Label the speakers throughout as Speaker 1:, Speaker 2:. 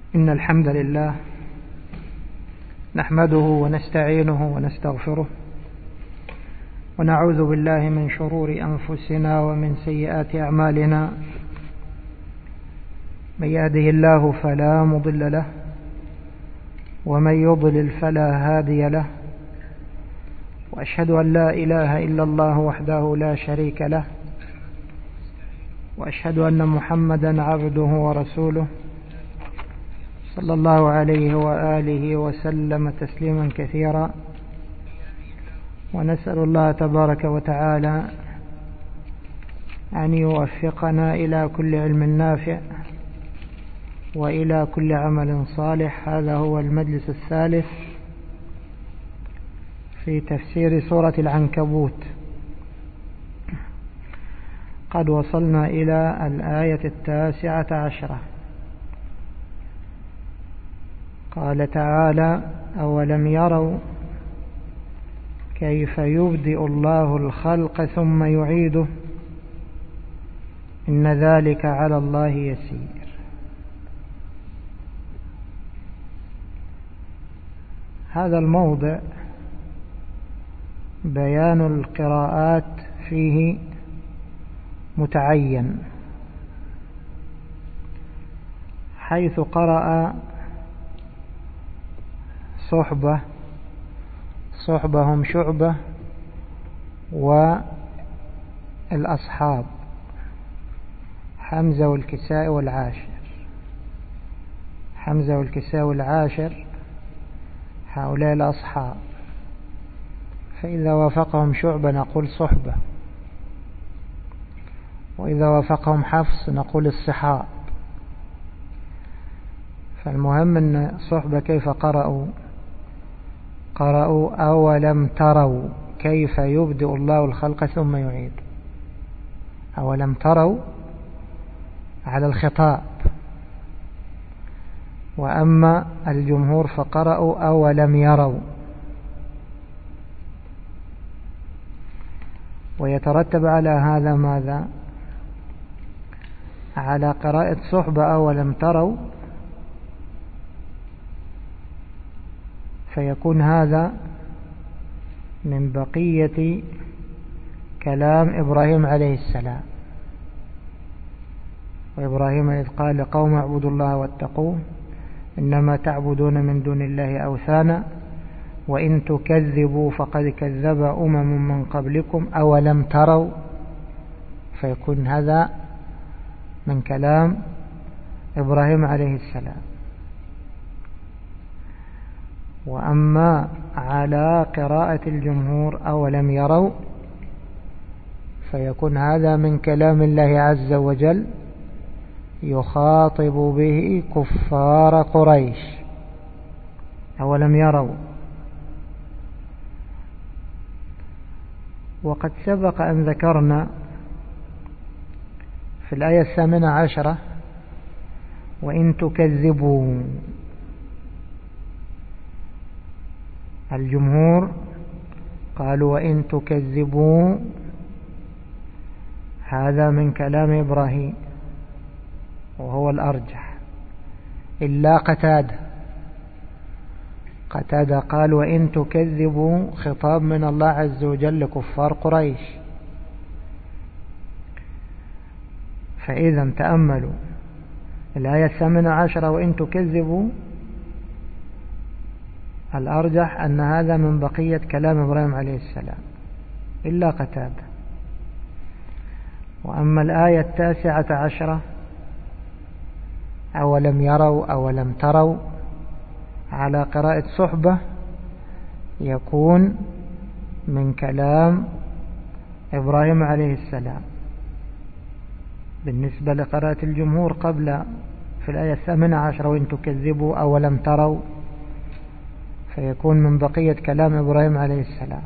Speaker 1: إن الحمد لله نحمده ونستعينه ونستغفره ونعوذ بالله من شرور أنفسنا ومن سيئات أعمالنا. من يهده الله فلا مضل له ومن يضلل فلا هادي له، وأشهد أن لا إله إلا الله وحده لا شريك له، وأشهد أن محمدا عبده ورسوله صلى الله عليه وآله وسلم تسليما كثيرا. ونسأل الله تبارك وتعالى أن يوفقنا إلى كل علم نافع وإلى كل عمل صالح. هذا هو المجلس الثالث في تفسير سورة العنكبوت. قد وصلنا إلى الآية 19. قال تعالى: أولم يروا كيف يبدئ الله الخلق ثم يعيده إن ذلك على الله يسير. هذا الموضع بيان القراءات فيه متعين، حيث قرأ صحبهم شعبة والأصحاب حمزة والكساء والعاشر. حمزة والكساء والعاشر هؤلاء الأصحاب، فإذا وافقهم شعبة نقول صحبة، وإذا وافقهم حفص نقول الصحاب. فالمهم أن صحبة كيف قرأوا أولم تروا كيف يبدئ الله الخلق ثم يعيد. أولم تروا على الخطاب، وأما الجمهور فقرأوا أولم يروا. ويترتب على هذا ماذا؟ على قراءة صحبة أولم تروا، فيكون هذا من بقية كلام إبراهيم عليه السلام. وإبراهيم إذ قال لقوم اعبدوا الله واتقوه إنما تعبدون من دون الله أوثانا وإن تكذبوا فقد كذب من قبلكم أولم تروا، فيكون هذا من كلام إبراهيم عليه السلام. وأما على قراءة الجمهور أولم يروا، فيكون هذا من كلام الله عز وجل يخاطب به كفار قريش. أولم يروا. وقد سبق أن ذكرنا في الآية 18 وإن تكذبوا. الجمهور قالوا وإن تكذبوا هذا من كلام إبراهيم وهو الأرجح، إلا قتادة قال وإن تكذبوا خطاب من الله عز وجل لكفار قريش. فإذا تأملوا الآية 18 وإن تكذبوا، الأرجح أن هذا من بقية كلام إبراهيم عليه السلام إلا قتادة. وأما الآية 19 أولم يروا أولم تروا على قراءة صحبة، يكون من كلام إبراهيم عليه السلام. بالنسبة لقراءة الجمهور قبل في الآية 18 وإن تكذبوا أولم تروا، فيكون من بقية كلام إبراهيم عليه السلام.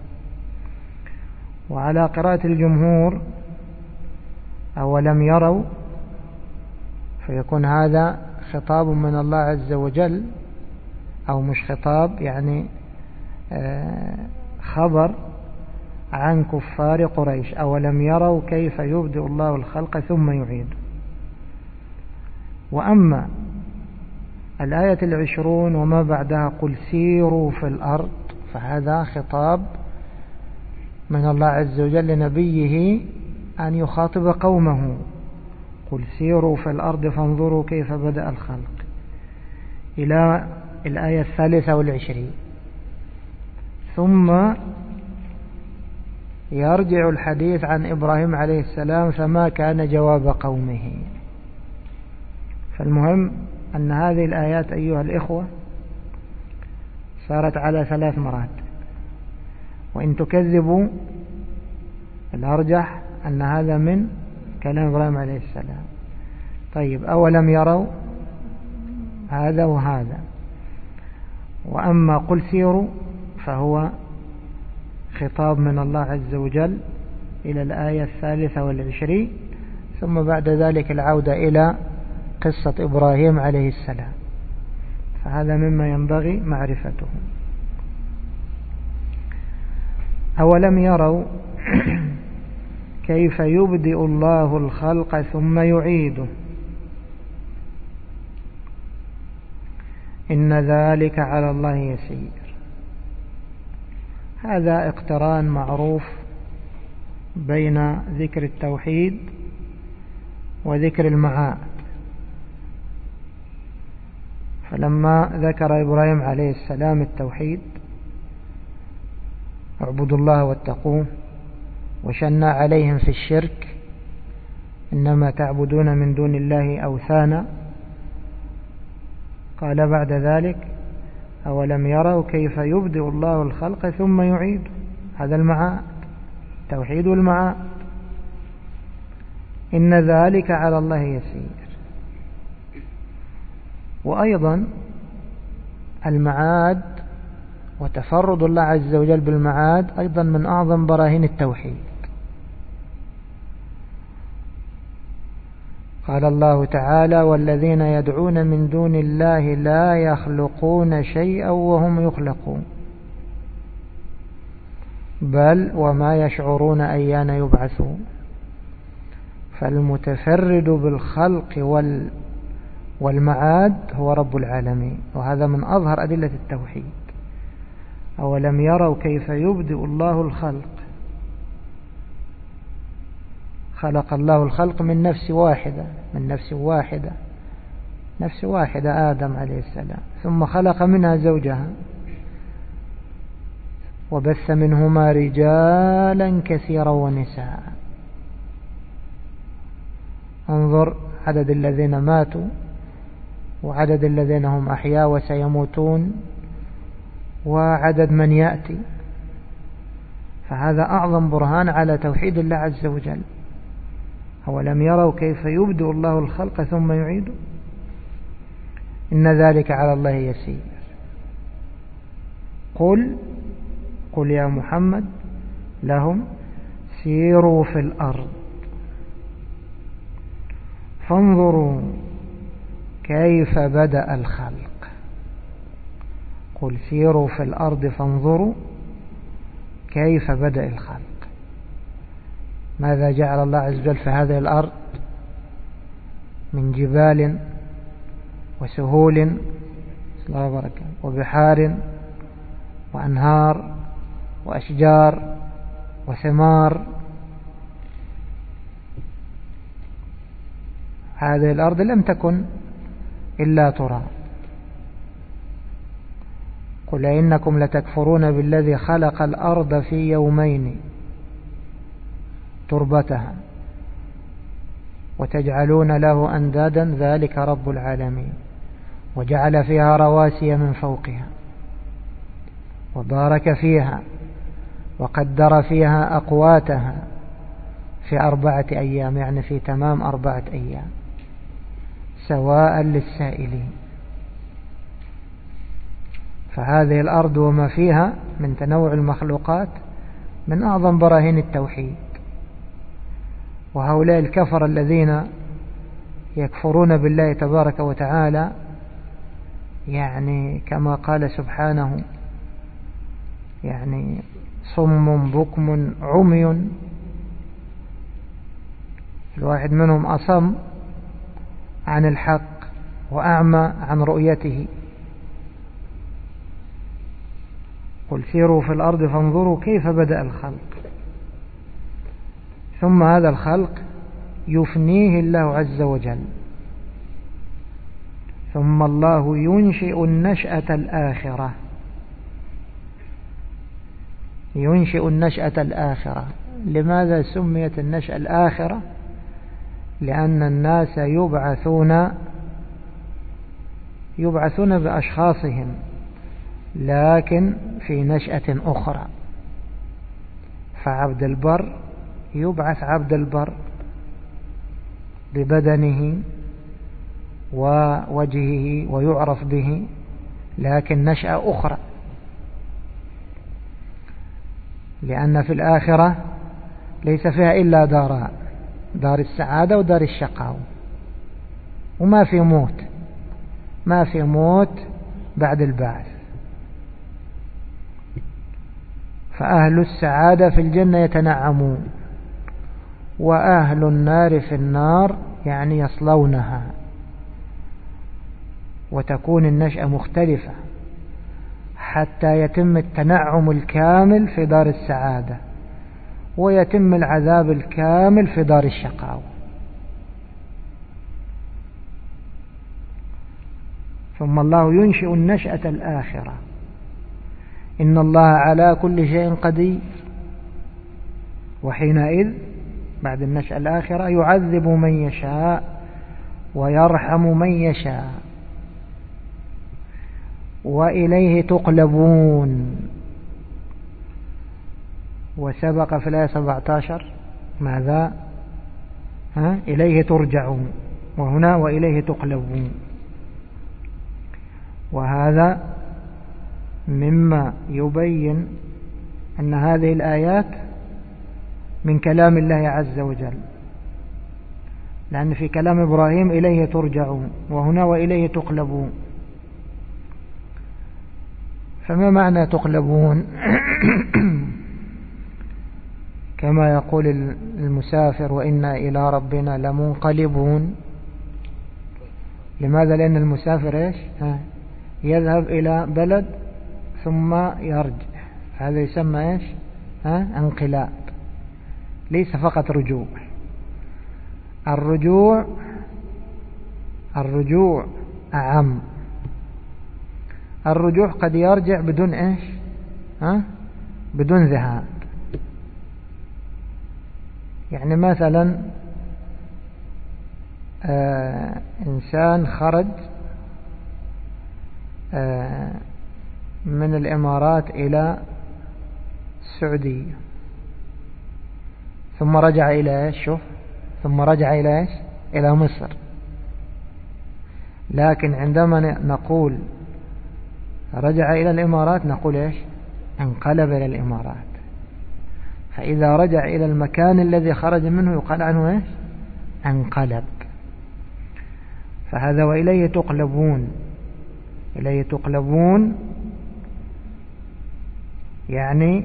Speaker 1: وعلى قراءة الجمهور أولم يروا، فيكون هذا خطاب من الله عز وجل، أو مش خطاب يعني خبر عن كفار قريش. أولم يروا كيف يبدئ الله الخلق ثم يعيد. وأما الآية 20 وما بعدها قل سيروا في الأرض، فهذا خطاب من الله عز وجل لنبيه أن يخاطب قومه، قل سيروا في الأرض فانظروا كيف بدأ الخلق، إلى الآية 23. ثم يرجع الحديث عن إبراهيم عليه السلام فما كان جواب قومه. فالمهم أن هذه الآيات أيها الإخوة صارت على 3 مرات، وإن تكذبوا الأرجح أن هذا من كلام إبراهيم عليه السلام. طيب، أولم يروا هذا وهذا. وأما قل سيروا فهو خطاب من الله عز وجل إلى الآية 23، ثم بعد ذلك العودة إلى قصة إبراهيم عليه السلام، فهذا مما ينبغي معرفته. أولم يروا كيف يبدئ الله الخلق ثم يعيده إن ذلك على الله يسير. هذا اقتران معروف بين ذكر التوحيد وذكر المعاد. فلما ذكر إبراهيم عليه السلام التوحيد، اعبدوا الله واتقوه، وشنع عليهم في الشرك إنما تعبدون من دون الله أوثانا، قال بعد ذلك أولم يروا كيف يبدئ الله الخلق ثم يعيده. هذا المعاد، توحيد المعاد، إن ذلك على الله يسير. وأيضا المعاد وتفرد الله عز وجل بالمعاد أيضا من أعظم براهين التوحيد. قال الله تعالى والذين يدعون من دون الله لا يخلقون شيئا وهم يخلقون بل وما يشعرون أيان يبعثون. فالمتفرد بالخلق والمعاد هو رب العالمين، وهذا من أظهر أدلة التوحيد. أولم يروا كيف يبدئ الله الخلق، خلق الله الخلق من نفس واحدة آدم عليه السلام، ثم خلق منها زوجها وبث منهما رجالا كثيرا ونساء. انظر عدد الذين ماتوا وعدد الذين هم أحياء وسيموتون وعدد من يأتي. فهذا أعظم برهان على توحيد الله عز وجل. أولم يروا كيف يبدئ الله الخلق ثم يعيده إن ذلك على الله يسير. قل يا محمد لهم سيروا في الأرض فانظروا كيف بدأ الخلق. قل سيروا في الأرض فانظروا كيف بدأ الخلق. ماذا جعل الله عز وجل في هذه الأرض من جبال وسهول وبحار وأنهار وأشجار وثمار. هذه الأرض لم تكن إلا تراب. قل إنكم لتكفرون بالذي خلق الأرض في يومين تربتها وتجعلون له أندادا ذلك رب العالمين وجعل فيها رواسي من فوقها وبارك فيها وقدر فيها أقواتها في 4 أيام، يعني في تمام 4 أيام سواء للسائلين. فهذه الأرض وما فيها من تنوع المخلوقات من أعظم براهين التوحيد. وهؤلاء الكفر الذين يكفرون بالله تبارك وتعالى، يعني كما قال سبحانه يعني صم بكم عمي، الواحد منهم أصم عن الحق وأعمى عن رؤيته. قل سيروا في الأرض فانظروا كيف بدأ الخلق، ثم هذا الخلق يفنيه الله عز وجل، ثم الله ينشئ النشأة الآخرة. ينشئ النشأة الآخرة. لماذا سميت النشأة الآخرة؟ لأن الناس يبعثون بأشخاصهم، لكن في نشأة أخرى. فعبد البر يبعث عبد البر ببدنه ووجهه ويعرف به، لكن نشأة أخرى، لأن في الآخرة ليس فيها إلا داران: دار السعادة ودار الشقاوة، وما في موت، ما في موت بعد البعث. فأهل السعادة في الجنة يتنعمون، وأهل النار في النار يعني يصلونها، وتكون النشأة مختلفة حتى يتم التنعم الكامل في دار السعادة، ويتم العذاب الكامل في دار الشقاوة. ثم الله ينشئ النشأة الآخرة. إن الله على كل شيء قدير، وحينئذ بعد النشأة الآخرة يعذب من يشاء ويرحم من يشاء، وإليه تقلبون. وسبق في الآية 17 ماذا؟ إليه ترجعون، وهنا وإليه تقلبون. وهذا مما يبين أن هذه الآيات من كلام الله عز وجل، لأن في كلام إبراهيم إليه ترجعون، وهنا وإليه تقلبون. فما معنى تقلبون؟ كما يقول المسافر: وإنا إلى ربنا لمنقلبون. لماذا؟ لأن المسافر إيش؟ يذهب إلى بلد ثم يرجع، هذا يسمى إيش؟ انقلاب، ليس فقط رجوع. الرجوع أعم. الرجوع قد يرجع بدون إيش؟ بدون ذهاب. يعني مثلا إنسان خرج من الإمارات إلى السعودية، ثم رجع إلى إيش؟ ثم رجع إلى إيش؟ إلى مصر. لكن عندما نقول رجع إلى الإمارات نقول إيش؟ انقلب إلى الإمارات. فإذا رجع إلى المكان الذي خرج منه يقال عنه إيش؟ انقلب. فهذا وإليه تقلبون. إليه تقلبون يعني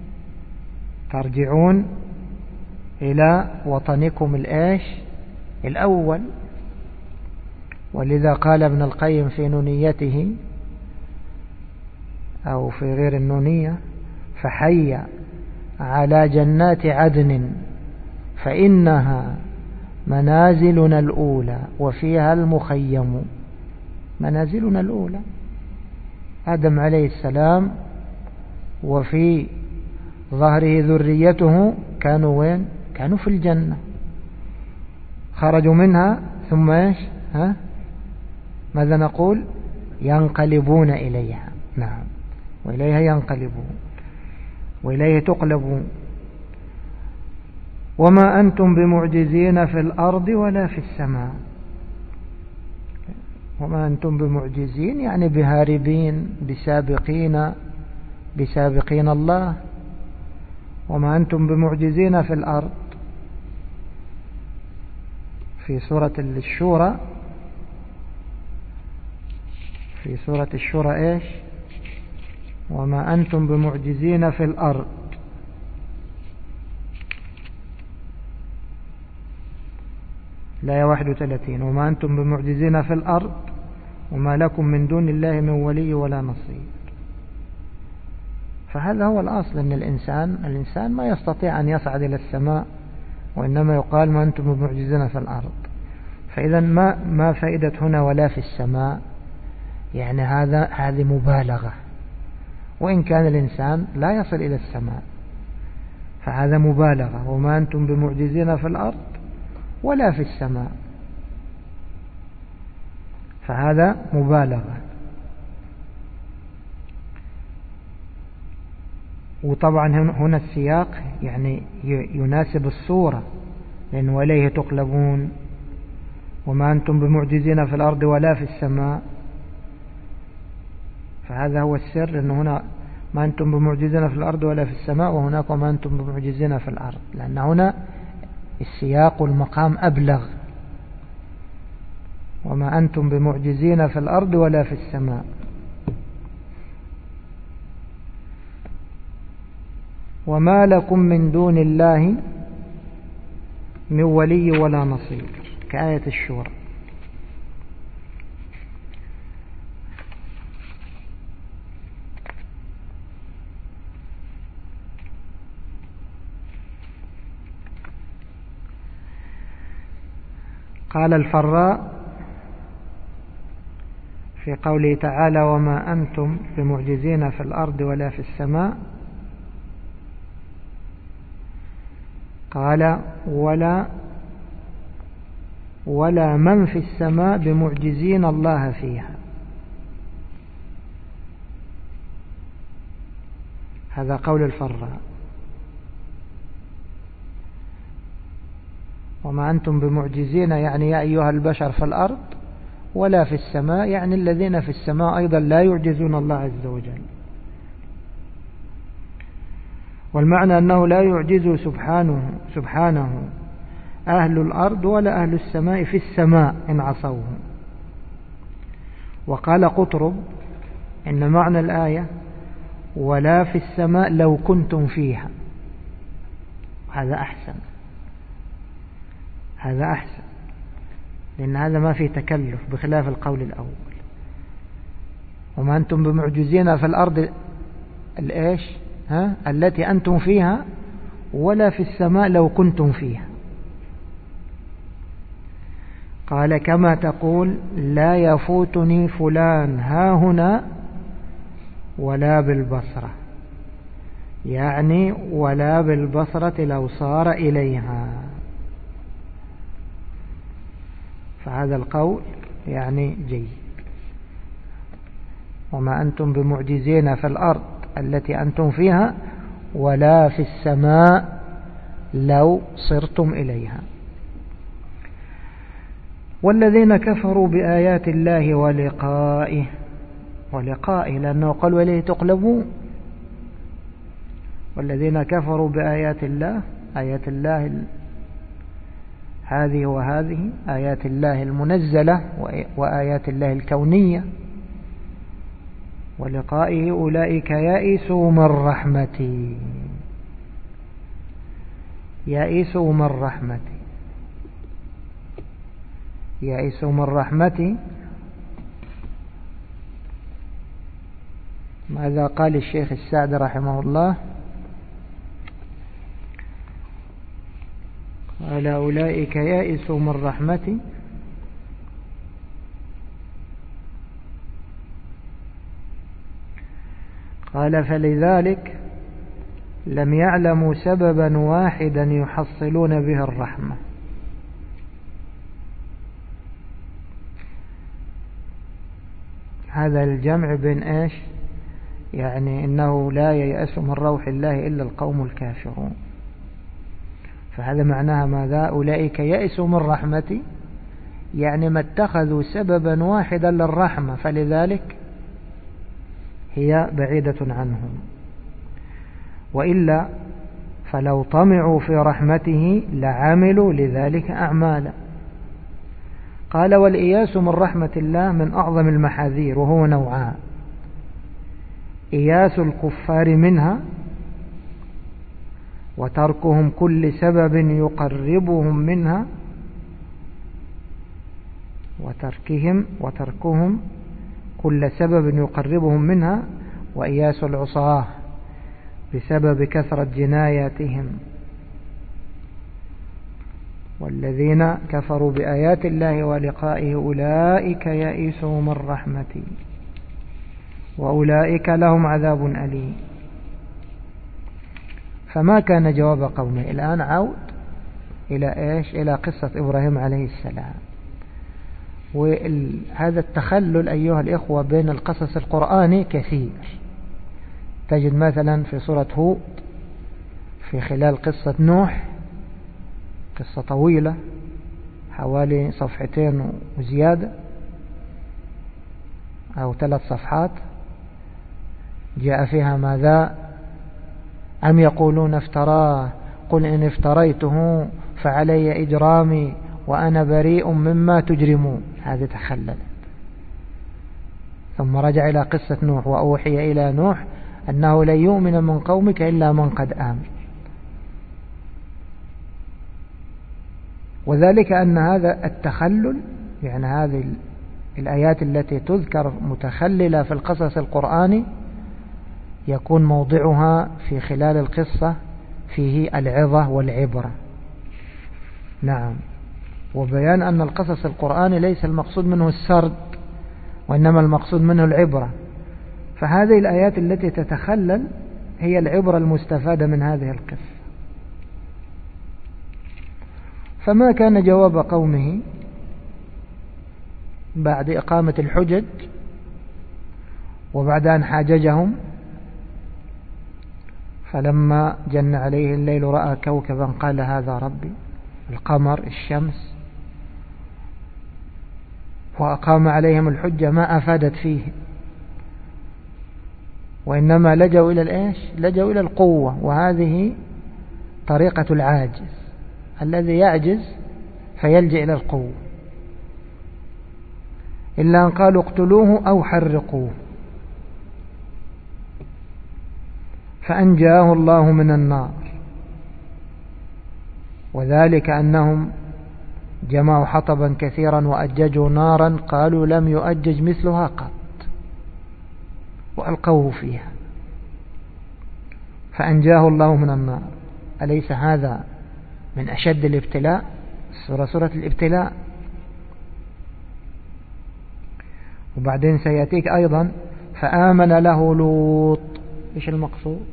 Speaker 1: ترجعون إلى وطنكم الإيش؟ الأول. ولذا قال ابن القيم في نونيته أو في غير النونية: فحي على جنات عدن فإنها منازلنا الأولى وفيها المخيم. منازلنا الأولى آدم عليه السلام، وفي ظهره ذريته كانوا وين؟ كانوا في الجنة، خرجوا منها ثم إيش؟ ماذا نقول؟ ينقلبون إليها. نعم، وإليها ينقلبون وإليه تقلبون. وما أنتم بمعجزين في الأرض ولا في السماء. وما أنتم بمعجزين يعني بهاربين، بسابقين الله. وما أنتم بمعجزين في الأرض. في سورة الشورى، في سورة الشورى إيش؟ وما أنتم بمعجزين في الأرض. الآية 31: وما أنتم بمعجزين في الأرض وما لكم من دون الله من ولي ولا نصير. فهذا هو الأصل، أن الإنسان ما يستطيع أن يصعد إلى السماء، وإنما يقال ما أنتم بمعجزين في الأرض. فإذا ما فائدة هنا ولا في السماء؟ يعني هذه مبالغة، وإن كان الإنسان لا يصل إلى السماء، فهذا مبالغة. وما أنتم بمعجزين في الأرض ولا في السماء، فهذا مبالغة. وطبعا هنا السياق يعني يناسب الصورة، لأن وإليه تقلبون، وما أنتم بمعجزين في الأرض ولا في السماء. فهذا هو السر، لأن هنا ما أنتم بمعجزين في الأرض ولا في السماء، وهناك ما أنتم بمعجزين في الأرض، لأن هنا السياق والمقام أبلغ. وما أنتم بمعجزين في الأرض ولا في السماء. وما لكم من دون الله من ولي ولا نصير، كآية الشورى. قال الفراء في قوله تعالى وما أنتم بمعجزين في الأرض ولا في السماء، قال ولا من في السماء بمعجزين الله فيها. هذا قول الفراء. وما أنتم بمعجزين يعني يا أيها البشر في الأرض، ولا في السماء يعني الذين في السماء أيضا لا يعجزون الله عز وجل. والمعنى أنه لا يعجز سبحانه أهل الأرض ولا أهل السماء في السماء إن عصوه. وقال قطرب إن معنى الآية ولا في السماء لو كنتم فيها. هذا أحسن، لأن هذا ما فيه تكلف بخلاف القول الأول. وما أنتم بمعجزين في الأرض الإيش التي أنتم فيها، ولا في السماء لو كنتم فيها. قال كما تقول لا يفوتني فلان ها هنا ولا بالبصرة، يعني ولا بالبصرة لو صار إليها. فهذا القول يعني جيد. وما أنتم بمعجزين في الأرض التي أنتم فيها ولا في السماء لو صرتم إليها. والذين كفروا بآيات الله ولقائه لأنه قال وإليه تقلبون. والذين كفروا بآيات الله، آيات الله هذه وهذه، آيات الله المنزلة وآيات الله الكونية، ولقائه أولئك يئسوا من رحمتي. يئسوا من رحمتي، يئسوا من رحمتي. ماذا قال الشيخ السعد رحمه الله؟ قال أولئك يئسوا من رحمتي قال فلذلك لم يعلموا سببا واحدا يحصلون به الرحمة. هذا الجمع بين ايش؟ يعني انه لا ييأس من روح الله الا القوم الكافرون. فهذا معناها ماذا؟ أولئك يئسوا من رحمتي، يعني ما اتخذوا سببا واحدا للرحمة، فلذلك هي بعيدة عنهم. وإلا فلو طمعوا في رحمته لعملوا لذلك أعمالا. قال والإياس من رحمة الله من أعظم المحاذير، وهو نوعان: إياس الكفار منها، وتركهم كل سبب يقربهم منها، وتركهم كل سبب يقربهم منها، وإياس العصاة بسبب كثرة جناياتهم. والذين كفروا بآيات الله ولقائه أولئك يئسوا من رحمتي وأولئك لهم عذاب أليم. فما كان جواب قومه. الآن عود إلى إيش؟ إلى قصة إبراهيم عليه السلام. وهذا التخلل أيها الإخوة بين القصص القرآني كثير. تجد مثلا في سورة هود في خلال قصة نوح، قصة طويلة حوالي صفحتين وزيادة أو 3 صفحات، جاء فيها ماذا؟ أم يقولون افتراه قل إن افتريته فعلي إجرامي وأنا بريء مما تجرمون. هذه تخللت. ثم رجع إلى قصة نوح، وأوحي إلى نوح أنه لن يؤمن من قومك إلا من قد آمن. وذلك أن هذا التخلل، يعني هذه الآيات التي تذكر متخللة في القصص القرآني، يكون موضعها في خلال القصة فيه العظة والعبرة. نعم. وبيان أن القصص القرآني ليس المقصود منه السرد، وإنما المقصود منه العبرة. فهذه الآيات التي تتخلل هي العبرة المستفادة من هذه القصة. فما كان جواب قومه بعد إقامة الحجج وبعد أن حاججهم؟ فلما جن عليه الليل رأى كوكبا قال هذا ربي، القمر، الشمس، وأقام عليهم الحجة ما أفادت فيه، وإنما لجوا إلى الإيش؟ لجوا إلى القوة. وهذه طريقة العاجز الذي يعجز فيلجأ إلى القوة. إلا أن قالوا اقتلوه أو حرقوه فأنجاه الله من النار. وذلك أنهم جمعوا حطبا كثيرا وأججوا نارا قالوا لم يؤجج مثلها قط وألقوه فيها فأنجاه الله من النار. أليس هذا من أشد الابتلاء؟ سورة الابتلاء. وبعدين سيأتيك أيضا فآمن له لوط. إيش المقصود؟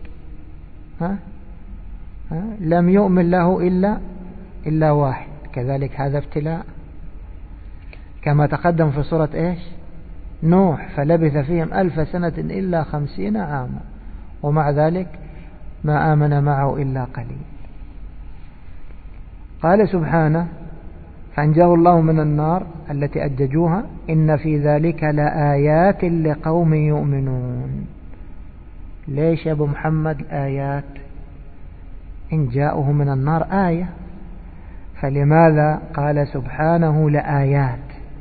Speaker 1: لم يؤمن له إلا واحد. كذلك هذا ابتلاء، كما تقدم في سورة إيش؟ نوح فلبث فيهم 1000 سنة إلا 50 عاما ومع ذلك ما آمن معه إلا قليل. قال سبحانه فأنجاه الله من النار التي أججوها إن في ذلك لآيات لقوم يؤمنون. ليش يا أبو محمد آيات؟ إن جاءه من النار آية، فلماذا قال سبحانه لآيات؟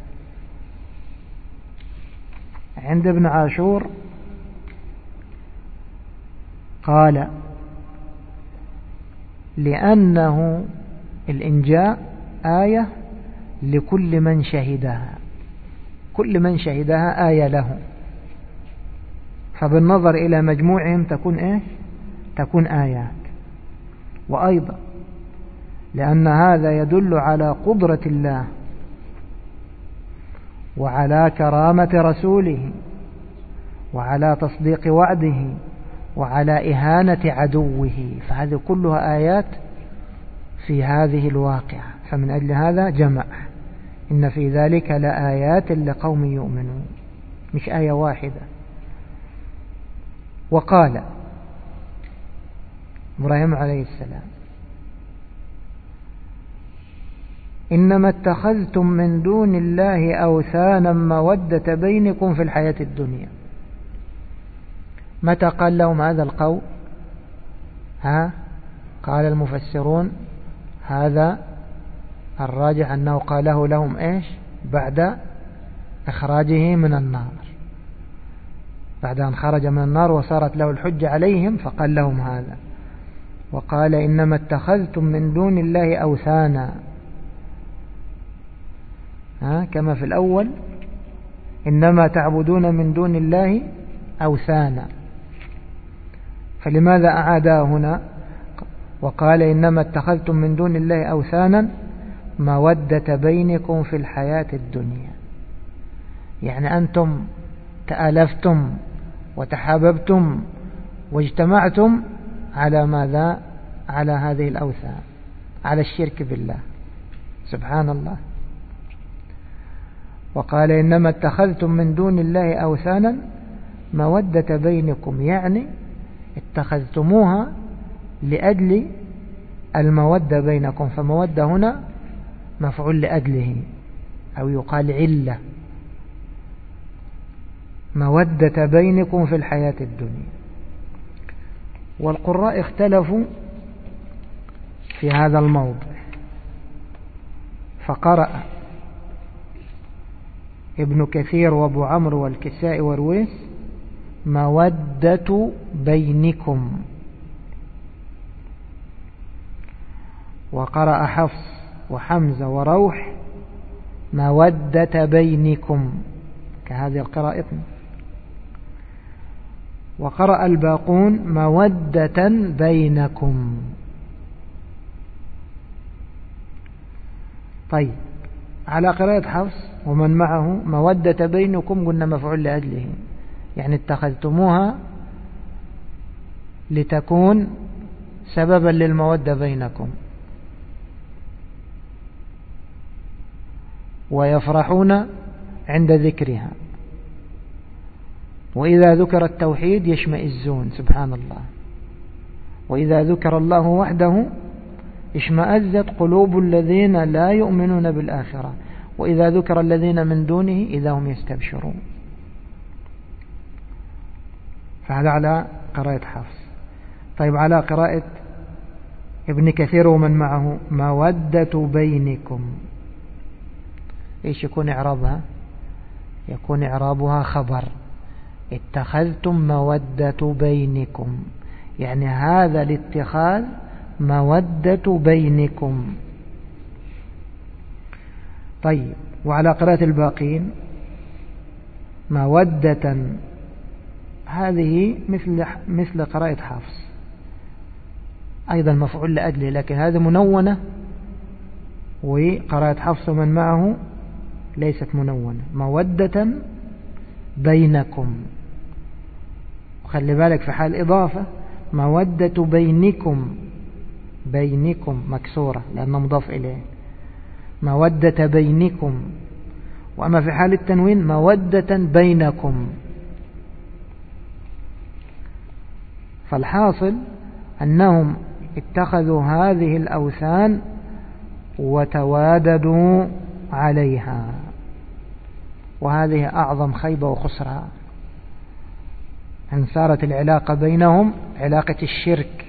Speaker 1: عند ابن عاشور قال لأنه الإنجاء آية لكل من شهدها، كل من شهدها آية له. فبالنظر إلى مجموعهم تكون إيش؟ تكون آيات. وأيضا لأن هذا يدل على قدرة الله وعلى كرامة رسوله وعلى تصديق وعده وعلى إهانة عدوه، فهذه كلها آيات في هذه الواقعة. فمن أجل هذا جمع إن في ذلك لآيات لقوم يؤمنون، مش آية واحدة. وقال إبراهيم عليه السلام إنما اتخذتم من دون الله أوثانا مودة بينكم في الحياة الدنيا. متى قال لهم هذا القول؟ قال المفسرون هذا الراجح أنه قاله لهم إيش؟ بعد إخراجه من النار، بعد أن خرج من النار وصارت له الحجة عليهم فقال لهم هذا. وقال إنما اتخذتم من دون الله أوثانا، كما في الأول إنما تعبدون من دون الله أوثانا، فلماذا أعادها هنا وقال إنما اتخذتم من دون الله أوثانا مودة بينكم في الحياة الدنيا؟ يعني أنتم تآلفتم وتحاببتم واجتمعتم على ماذا؟ على هذه الأوثان، على الشرك بالله، سبحان الله. وقال إنما اتخذتم من دون الله أوثانا مودة بينكم، يعني اتخذتموها لأجل المودة بينكم، فمودة هنا مفعول لأجله، أو يقال علة، مودة بينكم في الحياة الدنيا. والقراء اختلفوا في هذا الموضع، فقرأ ابن كثير وابو عمرو والكسائي ورويس مودة بينكم، وقرأ حفص وحمزة وروح مودة بينكم كهذه القراءة، وقرأ الباقون مودة بينكم. طيب، على قراءة حفص ومن معه مودة بينكم قلنا مفعول لأجله، يعني اتخذتموها لتكون سببا للمودة بينكم، ويفرحون عند ذكرها، وإذا ذكر التوحيد يشمئزون، سبحان الله، وإذا ذكر الله وحده اشمأزت قلوب الذين لا يؤمنون بالآخرة، وإذا ذكر الذين من دونه إذا هم يستبشرون. فهذا على قراءة حفص. طيب، على قراءة ابن كثير ومن معه مودة بينكم، إيش يكون إعرابها؟ يكون إعرابها خبر، اتخذتم مودة بينكم، يعني هذا الاتخاذ مودة بينكم. طيب، وعلى قراءة الباقين مودة، هذه مثل قراءة حفص أيضا مفعول لأجله، لكن هذه منونة، وقراءة حفص من معه ليست منونة، مودة بينكم. وخلي بالك في حال إضافة مودة بينكم، بينكم مكسورة لأنه مضاف إليه، مودة بينكم. وأما في حال التنوين مودة بينكم. فالحاصل أنهم اتخذوا هذه الأوثان وتواددوا عليها، وهذه أعظم خيبة وخسرة، أن صارت العلاقة بينهم علاقة الشرك.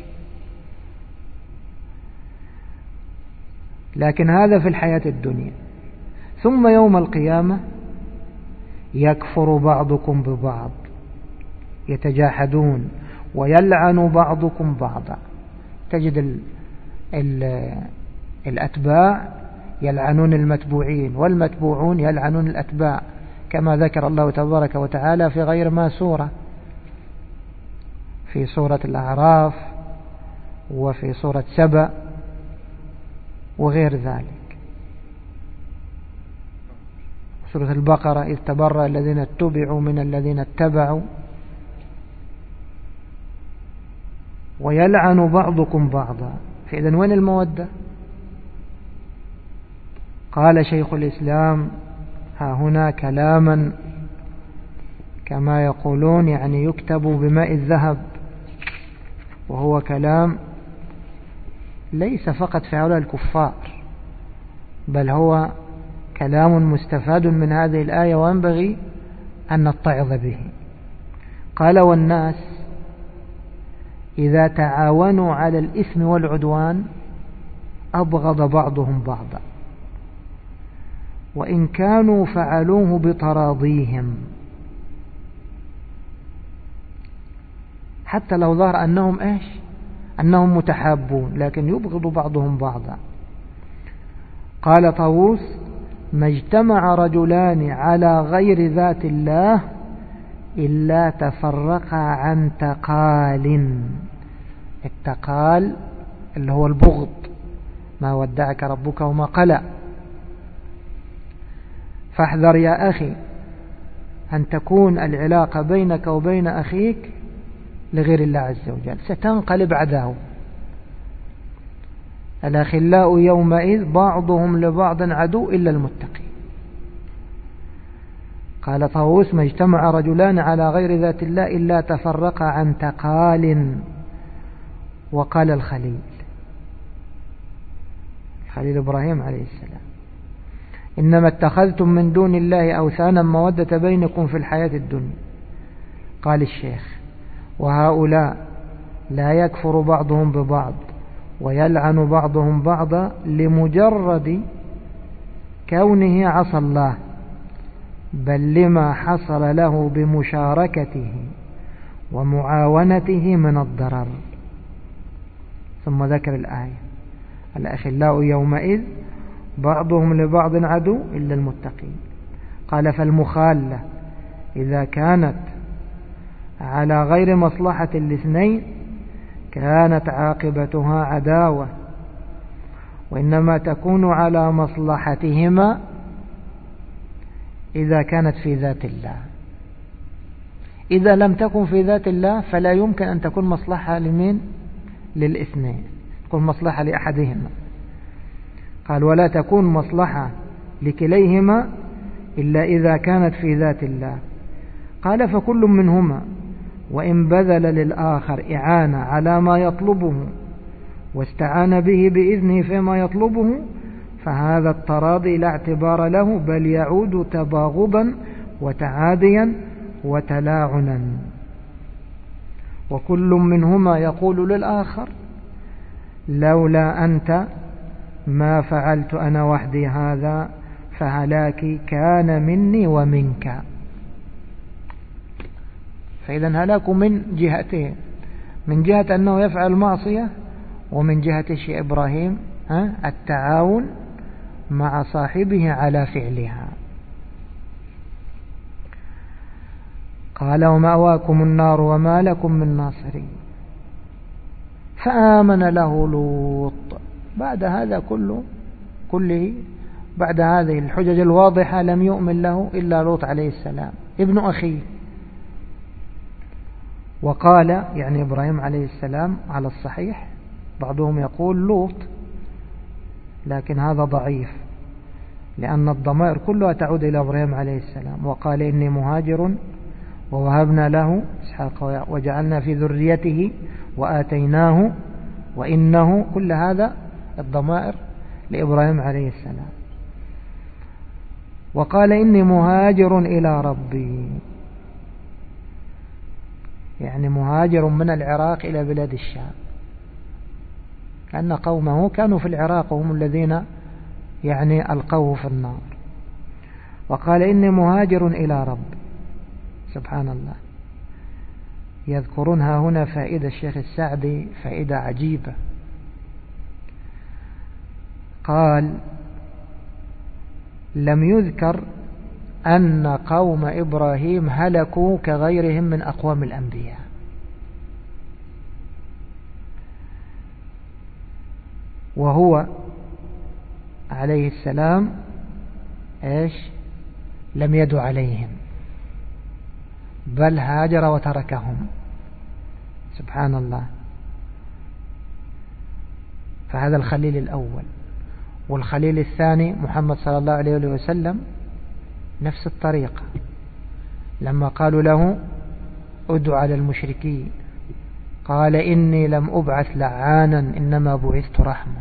Speaker 1: لكن هذا في الحياة الدنيا، ثم يوم القيامة يكفر بعضكم ببعض، يتجاحدون ويلعن بعضكم بعضا. تجد الأتباع يلعنون المتبوعين، والمتبوعون يلعنون الأتباع، كما ذكر الله تبارك وتعالى في غير ما سورة، في سورة الأعراف وفي سورة سبأ وغير ذلك. سورة البقرة إذ تبرأ الذين اتبعوا من الذين اتبعوا، ويلعن بعضكم بعضا. فإذن وين المودة؟ قال شيخ الإسلام ها هنا كلاما كما يقولون، يعني يكتب بماء الذهب، وهو كلام ليس فقط في هؤلاء الكفار، بل هو كلام مستفاد من هذه الآية وينبغي أن نتعظ به. قال والناس إذا تعاونوا على الإثم والعدوان أبغض بعضهم بعضا، وإن كانوا فعلوه بتراضيهم، حتى لو ظهر أنهم إيش؟ أنهم متحابون، لكن يبغض بعضهم بعضا. قال طاووس ما اجتمع رجلان على غير ذات الله إلا تفرقا عن تقال. التقال اللي هو البغض، ما ودعك ربك وما قلى. فاحذر يا أخي أن تكون العلاقة بينك وبين أخيك لغير الله عز وجل، ستنقلب عداوة. الأخلاء يومئذ بعضهم لبعض عدو إلا المتقين. قال طاووس: ما اجتمع رجلان على غير ذات الله إلا تفرقا عن تقال. وقال الخليل إبراهيم عليه السلام: إنما اتخذتم من دون الله أوثانا مودة بينكم في الحياة الدنيا. قال الشيخ: وهؤلاء لا يكفر بعضهم ببعض ويلعن بعضهم بعضا لمجرد كونه عصى الله، بل لما حصل له بمشاركته ومعاونته من الضرر. ثم ذكر الآية: الأخلاء يومئذ بعضهم لبعض عدو إلا المتقين. قال: فالمخالة إذا كانت على غير مصلحة الاثنين كانت عاقبتها عداوة، وإنما تكون على مصلحتهما إذا كانت في ذات الله. إذا لم تكن في ذات الله فلا يمكن أن تكون مصلحة لمن؟ للاثنين، تكون مصلحة لأحدهما. قال: ولا تكون مصلحة لكليهما إلا إذا كانت في ذات الله. قال: فكل منهما وإن بذل للآخر إعانة على ما يطلبه واستعان به بإذنه فيما يطلبه فهذا التراضي لا اعتبار له، بل يعود تباغضا وتعاديا وتلاعنا. وكل منهما يقول للآخر: لولا أنت ما فعلت أنا وحدي هذا، فهلاكي كان مني ومنك. فإذا هلاك من جهتين، من جهة أنه يفعل معصية، ومن جهة الشيء إبراهيم التعاون مع صاحبه على فعلها. قال: ومأواكم النار وما لكم من ناصرين. فآمن له لوط. بعد هذا كله بعد هذه الحجج الواضحة لم يؤمن له إلا لوط عليه السلام ابن أخيه. وقال يعني إبراهيم عليه السلام على الصحيح، بعضهم يقول لوط، لكن هذا ضعيف لأن الضمائر كلها تعود إلى إبراهيم عليه السلام. وقال: إني مهاجر ووهبنا له إسحاق وجعلنا في ذريته وآتيناه وإنه، كل هذا الضمائر لإبراهيم عليه السلام. وقال: إني مهاجر إلى ربي، يعني مهاجر من العراق إلى بلاد الشام، لأن قومه كانوا في العراق وهم الذين يعني ألقوه في النار. وقال: إني مهاجر إلى ربي. سبحان الله، يذكرونها هنا فائدة الشيخ السعدي، فائدة عجيبة. قال: لم يذكر أن قوم إبراهيم هلكوا كغيرهم من أقوام الأنبياء، وهو عليه السلام لم يدع عليهم، بل هاجر وتركهم. سبحان الله. فهذا الخليل الأول. والخليل الثاني محمد صلى الله عليه وسلم نفس الطريقة، لما قالوا له ادع على المشركين قال: إني لم أبعث لعانا إنما بعثت رحمة.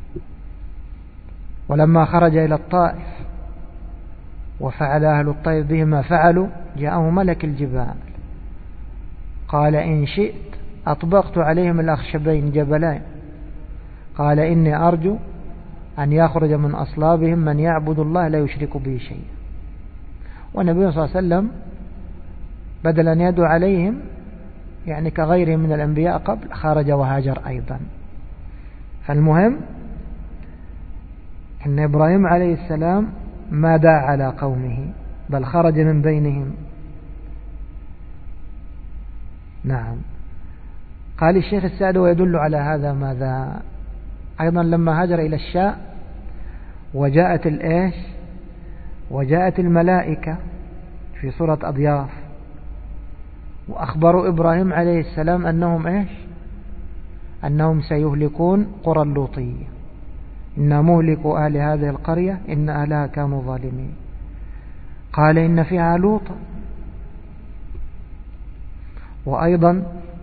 Speaker 1: ولما خرج إلى الطائف وفعل أهل الطائف به ما فعلوا، جاءه ملك الجبال قال: إن شئت أطبقت عليهم الأخشبين جبلين. قال: إني أرجو أن يخرج من أصلابهم من يعبد الله لا يشرك به شيئا. والنبي صلى الله عليه وسلم بدل أن يدعو عليهم يعني كغيره من الأنبياء قبل، خرج وهاجر أيضا. فالمهم أن إبراهيم عليه السلام ما دعا على قومه بل خرج من بينهم. نعم. قال الشيخ السعدي ويدل على هذا ماذا؟ أيضا لما هاجر إلى الشام وجاءت الملائكة في صورة أضياف وأخبروا إبراهيم عليه السلام أنهم سيهلكون قرى اللوطية، إن مهلكوا أهل هذه القرية إن أهلها كانوا ظالمين. قال إن فيها لوطا. وأيضا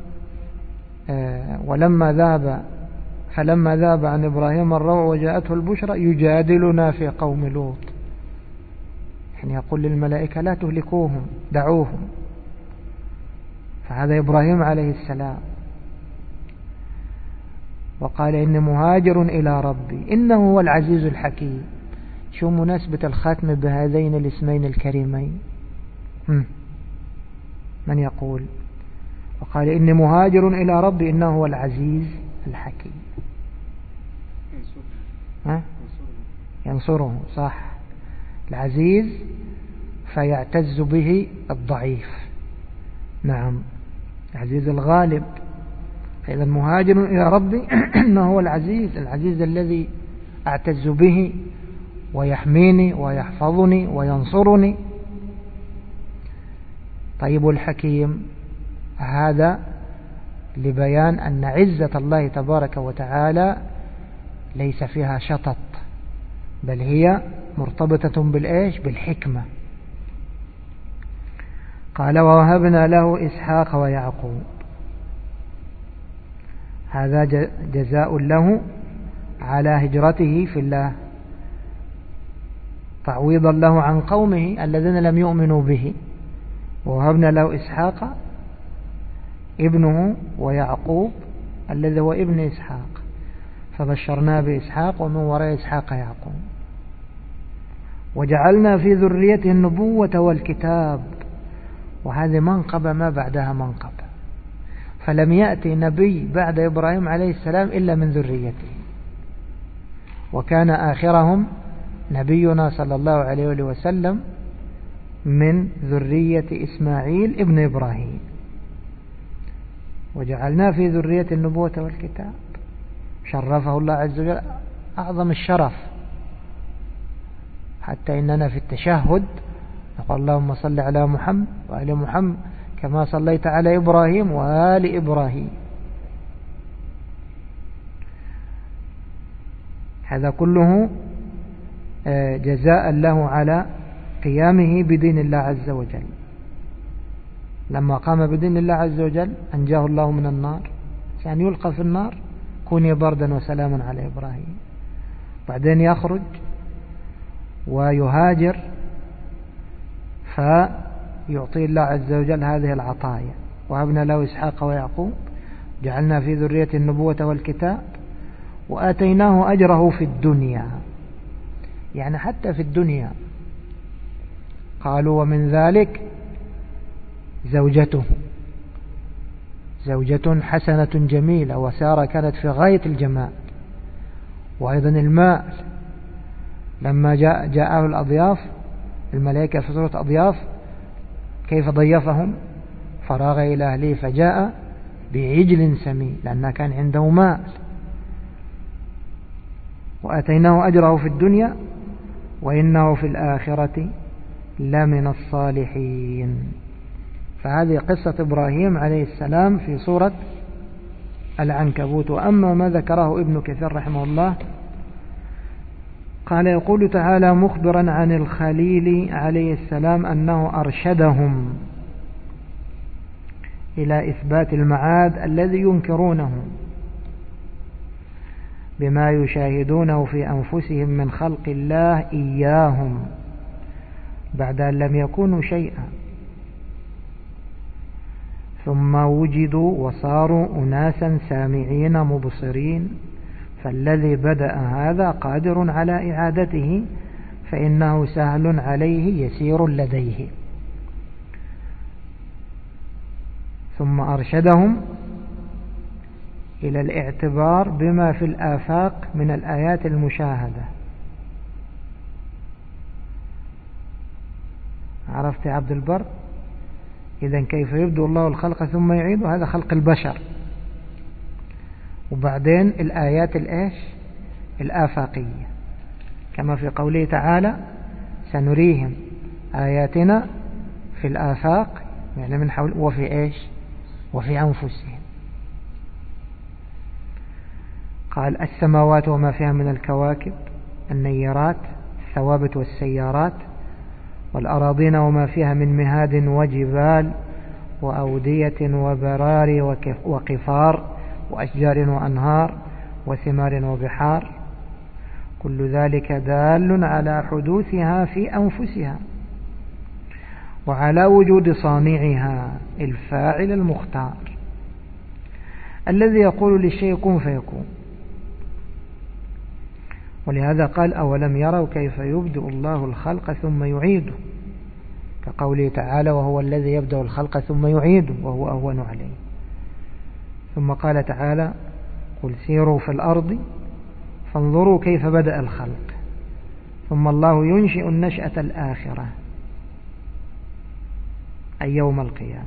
Speaker 1: فلما ذاب عن إبراهيم الروع وجاءته البشرى يجادلنا في قوم لوط، يعني يقول للملائكة لا تهلكوهم دعوهم. فهذا إبراهيم عليه السلام. وقال إني مهاجر إلى ربي إنه هو العزيز الحكيم. شو مناسبة الختم بهذين الاسمين الكريمين؟ من يقول؟ وقال إني مهاجر إلى ربي إنه هو العزيز الحكيم. ينصره، صح. العزيز فيعتز به الضعيف، نعم، العزيز الغالب. فإذا مهاجر إلى ربي إنه هو العزيز الذي أعتز به ويحميني ويحفظني وينصرني. طيب الحكيم، هذا لبيان أن عزة الله تبارك وتعالى ليس فيها شطط، بل هي مرتبطة بالحكمة. قال ووهبنا له إسحاق ويعقوب. هذا جزاء له على هجرته في الله، تعويضا له عن قومه الذين لم يؤمنوا به. ووهبنا له إسحاق ابنه ويعقوب الذي هو ابن إسحاق، فبشرناه بإسحاق ومن وراء إسحاق يعقوب. وجعلنا في ذريته النبوة والكتاب. وهذه منقبة ما بعدها منقبة، فلم يأتي نبي بعد إبراهيم عليه السلام إلا من ذريته، وكان آخرهم نبينا صلى الله عليه وسلم من ذرية إسماعيل ابن إبراهيم. وجعلنا في ذرية النبوة والكتاب، شرفه الله عز وجل أعظم الشرف، حتى إننا في التشهد نقول اللهم صل على محمد وآل محمد كما صليت على إبراهيم وآل إبراهيم. هذا كله جزاء له على قيامه بدين الله عز وجل. لما قام بدين الله عز وجل أنجاه الله من النار، يعني يلقى في النار كوني بردا وسلاما على إبراهيم. بعدين يخرج ويهاجر فيعطي الله عز وجل هذه العطايا. وهبنا له إسحاق ويعقوب، جعلنا في ذرية النبوة والكتاب، وآتيناه أجره في الدنيا، يعني حتى في الدنيا. قالوا ومن ذلك زوجته حسنة جميلة، وسارة كانت في غاية الجمال. وأيضا المال، لما جاءه الأضياف الملائكة في صورة أضياف كيف ضيفهم؟ فراغ إلى أهله فجاء بعجل سمين، لأنه كان عنده مال. وآتيناه أجره في الدنيا وإنه في الآخرة لمن الصالحين. فهذه قصة إبراهيم عليه السلام في سورة العنكبوت. وأما ما ذكره ابن كثير رحمه الله قال يقول تعالى مخبرا عن الخليل عليه السلام أنه أرشدهم إلى إثبات المعاد الذي ينكرونه بما يشاهدونه في أنفسهم من خلق الله إياهم بعد أن لم يكونوا شيئا، ثم وجدوا وصاروا أناسا سامعين مبصرين، فالذي بدأ هذا قادر على إعادته، فإنه سهل عليه يسير لديه. ثم أرشدهم إلى الاعتبار بما في الآفاق من الآيات المشاهدة، عرفت يا عبد البر؟ إذا كيف يبدأ الله الخلق ثم يعيد، هذا خلق البشر. وبعدين الآيات الآفاقية، كما في قوله تعالى سنريهم آياتنا في الآفاق، يعني من حول، وفي أنفسهم. قال السماوات وما فيها من الكواكب النيرات الثوابت والسيارات، والأراضين وما فيها من مهاد وجبال وأودية وبرار وقفار وأشجار وأنهار وثمار وبحار، كل ذلك دال على حدوثها في أنفسها وعلى وجود صانعها الفاعل المختار الذي يقول للشيء كن فيكون. ولهذا قال أولم يروا كيف يبدئ الله الخلق ثم يعيده، كقوله تعالى وهو الذي يبدأ الخلق ثم يعيده وهو أهون عليه. ثم قال تعالى قل سيروا في الأرض فانظروا كيف بدأ الخلق ثم الله ينشئ النشأة الآخرة أي يوم القيامة،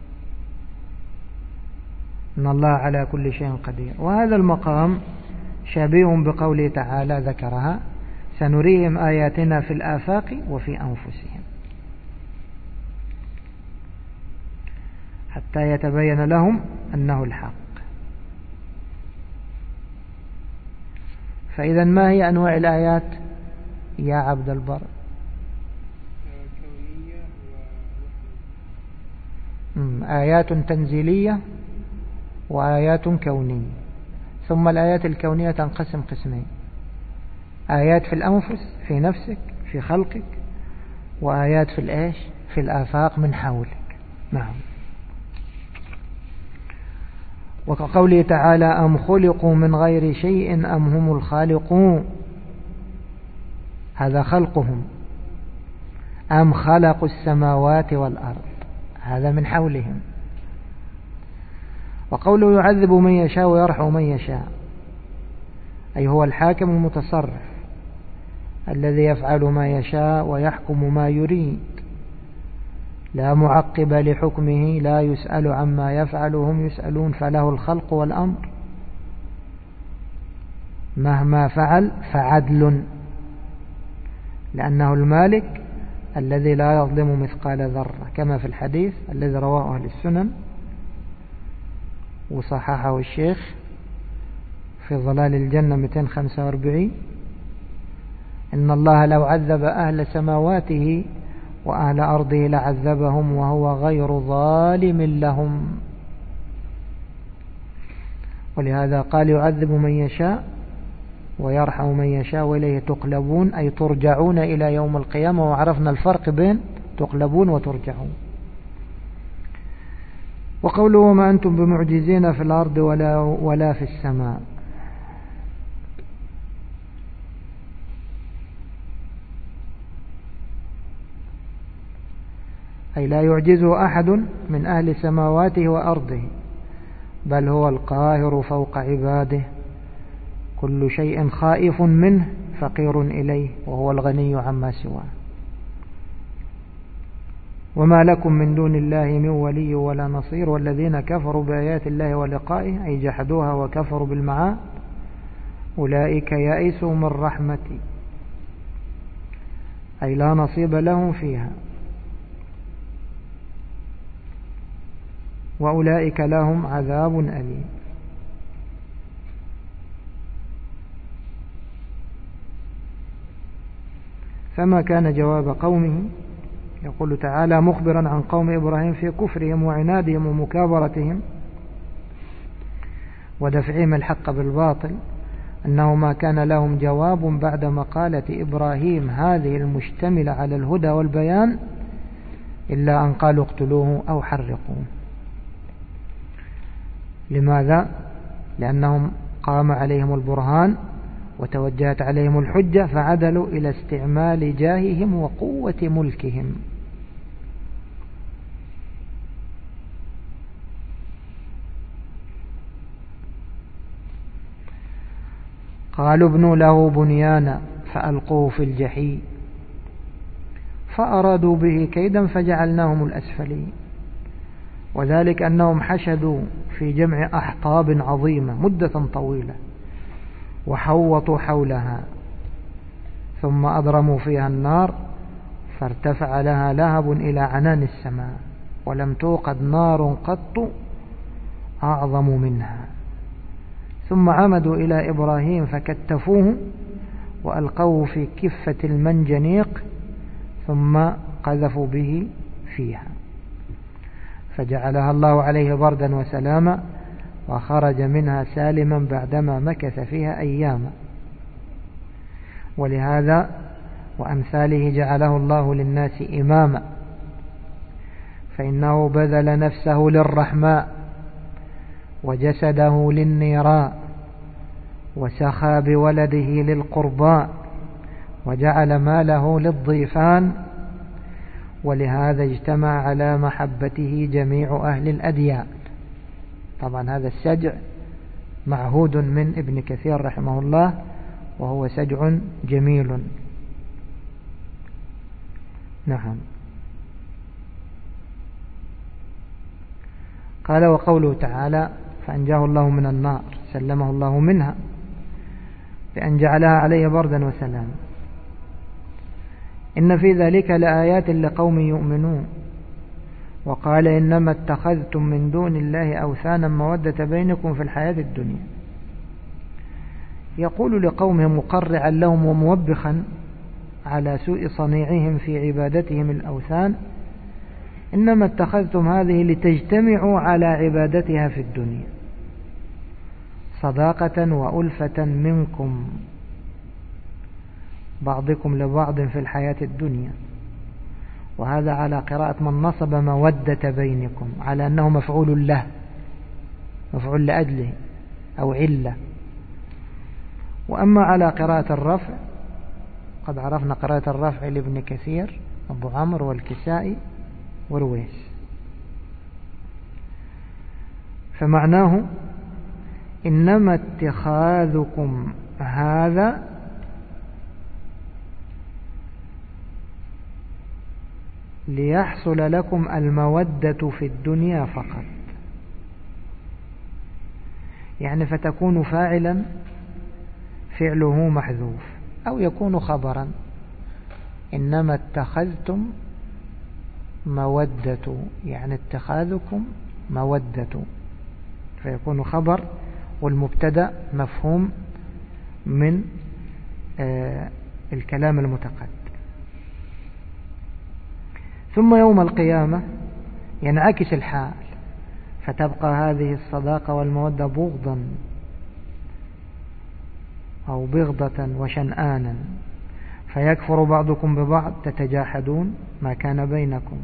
Speaker 1: إن الله على كل شيء قدير. وهذا المقام شبيه بقوله تعالى ذكرها سنريهم آياتنا في الآفاق وفي أنفسهم حتى يتبين لهم أنه الحق. فإذا ما هي أنواع الآيات يا عبد البر؟ آيات تنزيلية وآيات كونية. ثم الآيات الكونية تنقسم قسمين: آيات في الأنفس في نفسك في خلقك، وآيات في الآفاق من حولك. نعم. وكقوله تعالى أم خلقوا من غير شيء أم هم الخالقون، هذا خلقهم. أم خلقوا السماوات والأرض، هذا من حولهم. وقوله يعذب من يشاء ويرحم من يشاء، أي هو الحاكم المتصرف الذي يفعل ما يشاء ويحكم ما يريد، لا معقب لحكمه، لا يسأل عما يفعل هم يسألون، فله الخلق والأمر مهما فعل فعدل، لأنه المالك الذي لا يظلم مثقال ذرة، كما في الحديث الذي رواه أهل السنن وصححه الشيخ في ظلال الجنة 245: إن الله لو عذب أهل سماواته وأهل أرضه لعذبهم وهو غير ظالم لهم. ولهذا قال يعذب من يشاء ويرحم من يشاء وإليه تقلبون، أي ترجعون إلى يوم القيامة. وعرفنا الفرق بين تقلبون وترجعون. وقوله وما أنتم بمعجزين في الأرض ولا في السماء، أي لا يعجزه أحد من أهل سماواته وأرضه، بل هو القاهر فوق عباده، كل شيء خائف منه فقير إليه وهو الغني عما سواه. وما لكم من دون الله من ولي ولا نصير، والذين كفروا بآيات الله ولقائه أي جحدوها وكفروا بالمعاد أولئك يئسوا من رحمتي، أي لا نصيب لهم فيها، وأولئك لهم عذاب أليم. فما كان جواب قومه، يقول تعالى مخبرا عن قوم إبراهيم في كفرهم وعنادهم ومكابرتهم ودفعهم الحق بالباطل، أنه ما كان لهم جواب بعد مقالة إبراهيم هذه المشتملة على الهدى والبيان إلا أن قالوا اقتلوه أو حرقوه. لماذا؟ لأنهم قام عليهم البرهان وتوجهت عليهم الحجة فعدلوا إلى استعمال جاههم وقوة ملكهم. قالوا ابنوا له بنيانا فألقوه في الجحيم فأرادوا به كيدا فجعلناهم الأسفلين. وذلك أنهم حشدوا في جمع أحطاب عظيمة مدة طويلة وحوطوا حولها، ثم أضرموا فيها النار فارتفع لها لهب إلى عنان السماء، ولم توقد نار قط أعظم منها. ثم عمدوا إلى إبراهيم فكتفوه وألقوه في كفة المنجنيق، ثم قذفوا به فيها فجعلها الله عليه بردا وسلاما، وخرج منها سالما بعدما مكث فيها أياما. ولهذا وأمثاله جعله الله للناس إماما، فإنه بذل نفسه للرحماء وجسده للنيراء وسخى بولده للقرباء وجعل ماله للضيفان، ولهذا اجتمع على محبته جميع أهل الأديان. طبعا هذا السجع معهود من ابن كثير رحمه الله، وهو سجع جميل. نعم. قال وقوله تعالى فأنجاه الله من النار، سلمه الله منها بأن جعلها عليه بردا وسلاما. إن في ذلك لآيات لقوم يؤمنون. وقال إنما اتخذتم من دون الله أوثانا مودة بينكم في الحياة الدنيا. يقول لقومه مقرعا لهم وموبخا على سوء صنيعهم في عبادتهم الأوثان: إنما اتخذتم هذه لتجتمعوا على عبادتها في الدنيا صداقة وألفة منكم بعضكم لبعض في الحياة الدنيا. وهذا على قراءة من نصب مودة بينكم على أنه مفعول له، مفعول لأجله أو علة. وأما على قراءة الرفع قد عرفنا قراءة الرفع لابن كثير أبو عمرو والكسائي ورويس، فمعناه إنما اتخاذكم هذا ليحصل لكم المودة في الدنيا فقط، يعني فتكون فاعلا فعله محذوف، أو يكون خبرا إنما اتخذتم مودة، يعني اتخاذكم مودة، فيكون خبر والمبتدأ مفهوم من الكلام المتقدم. ثم يوم القيامة ينعكس الحال، فتبقى هذه الصداقة والمودة بغضا أو بغضة وشنآنا، فيكفر بعضكم ببعض تتجاحدون ما كان بينكم،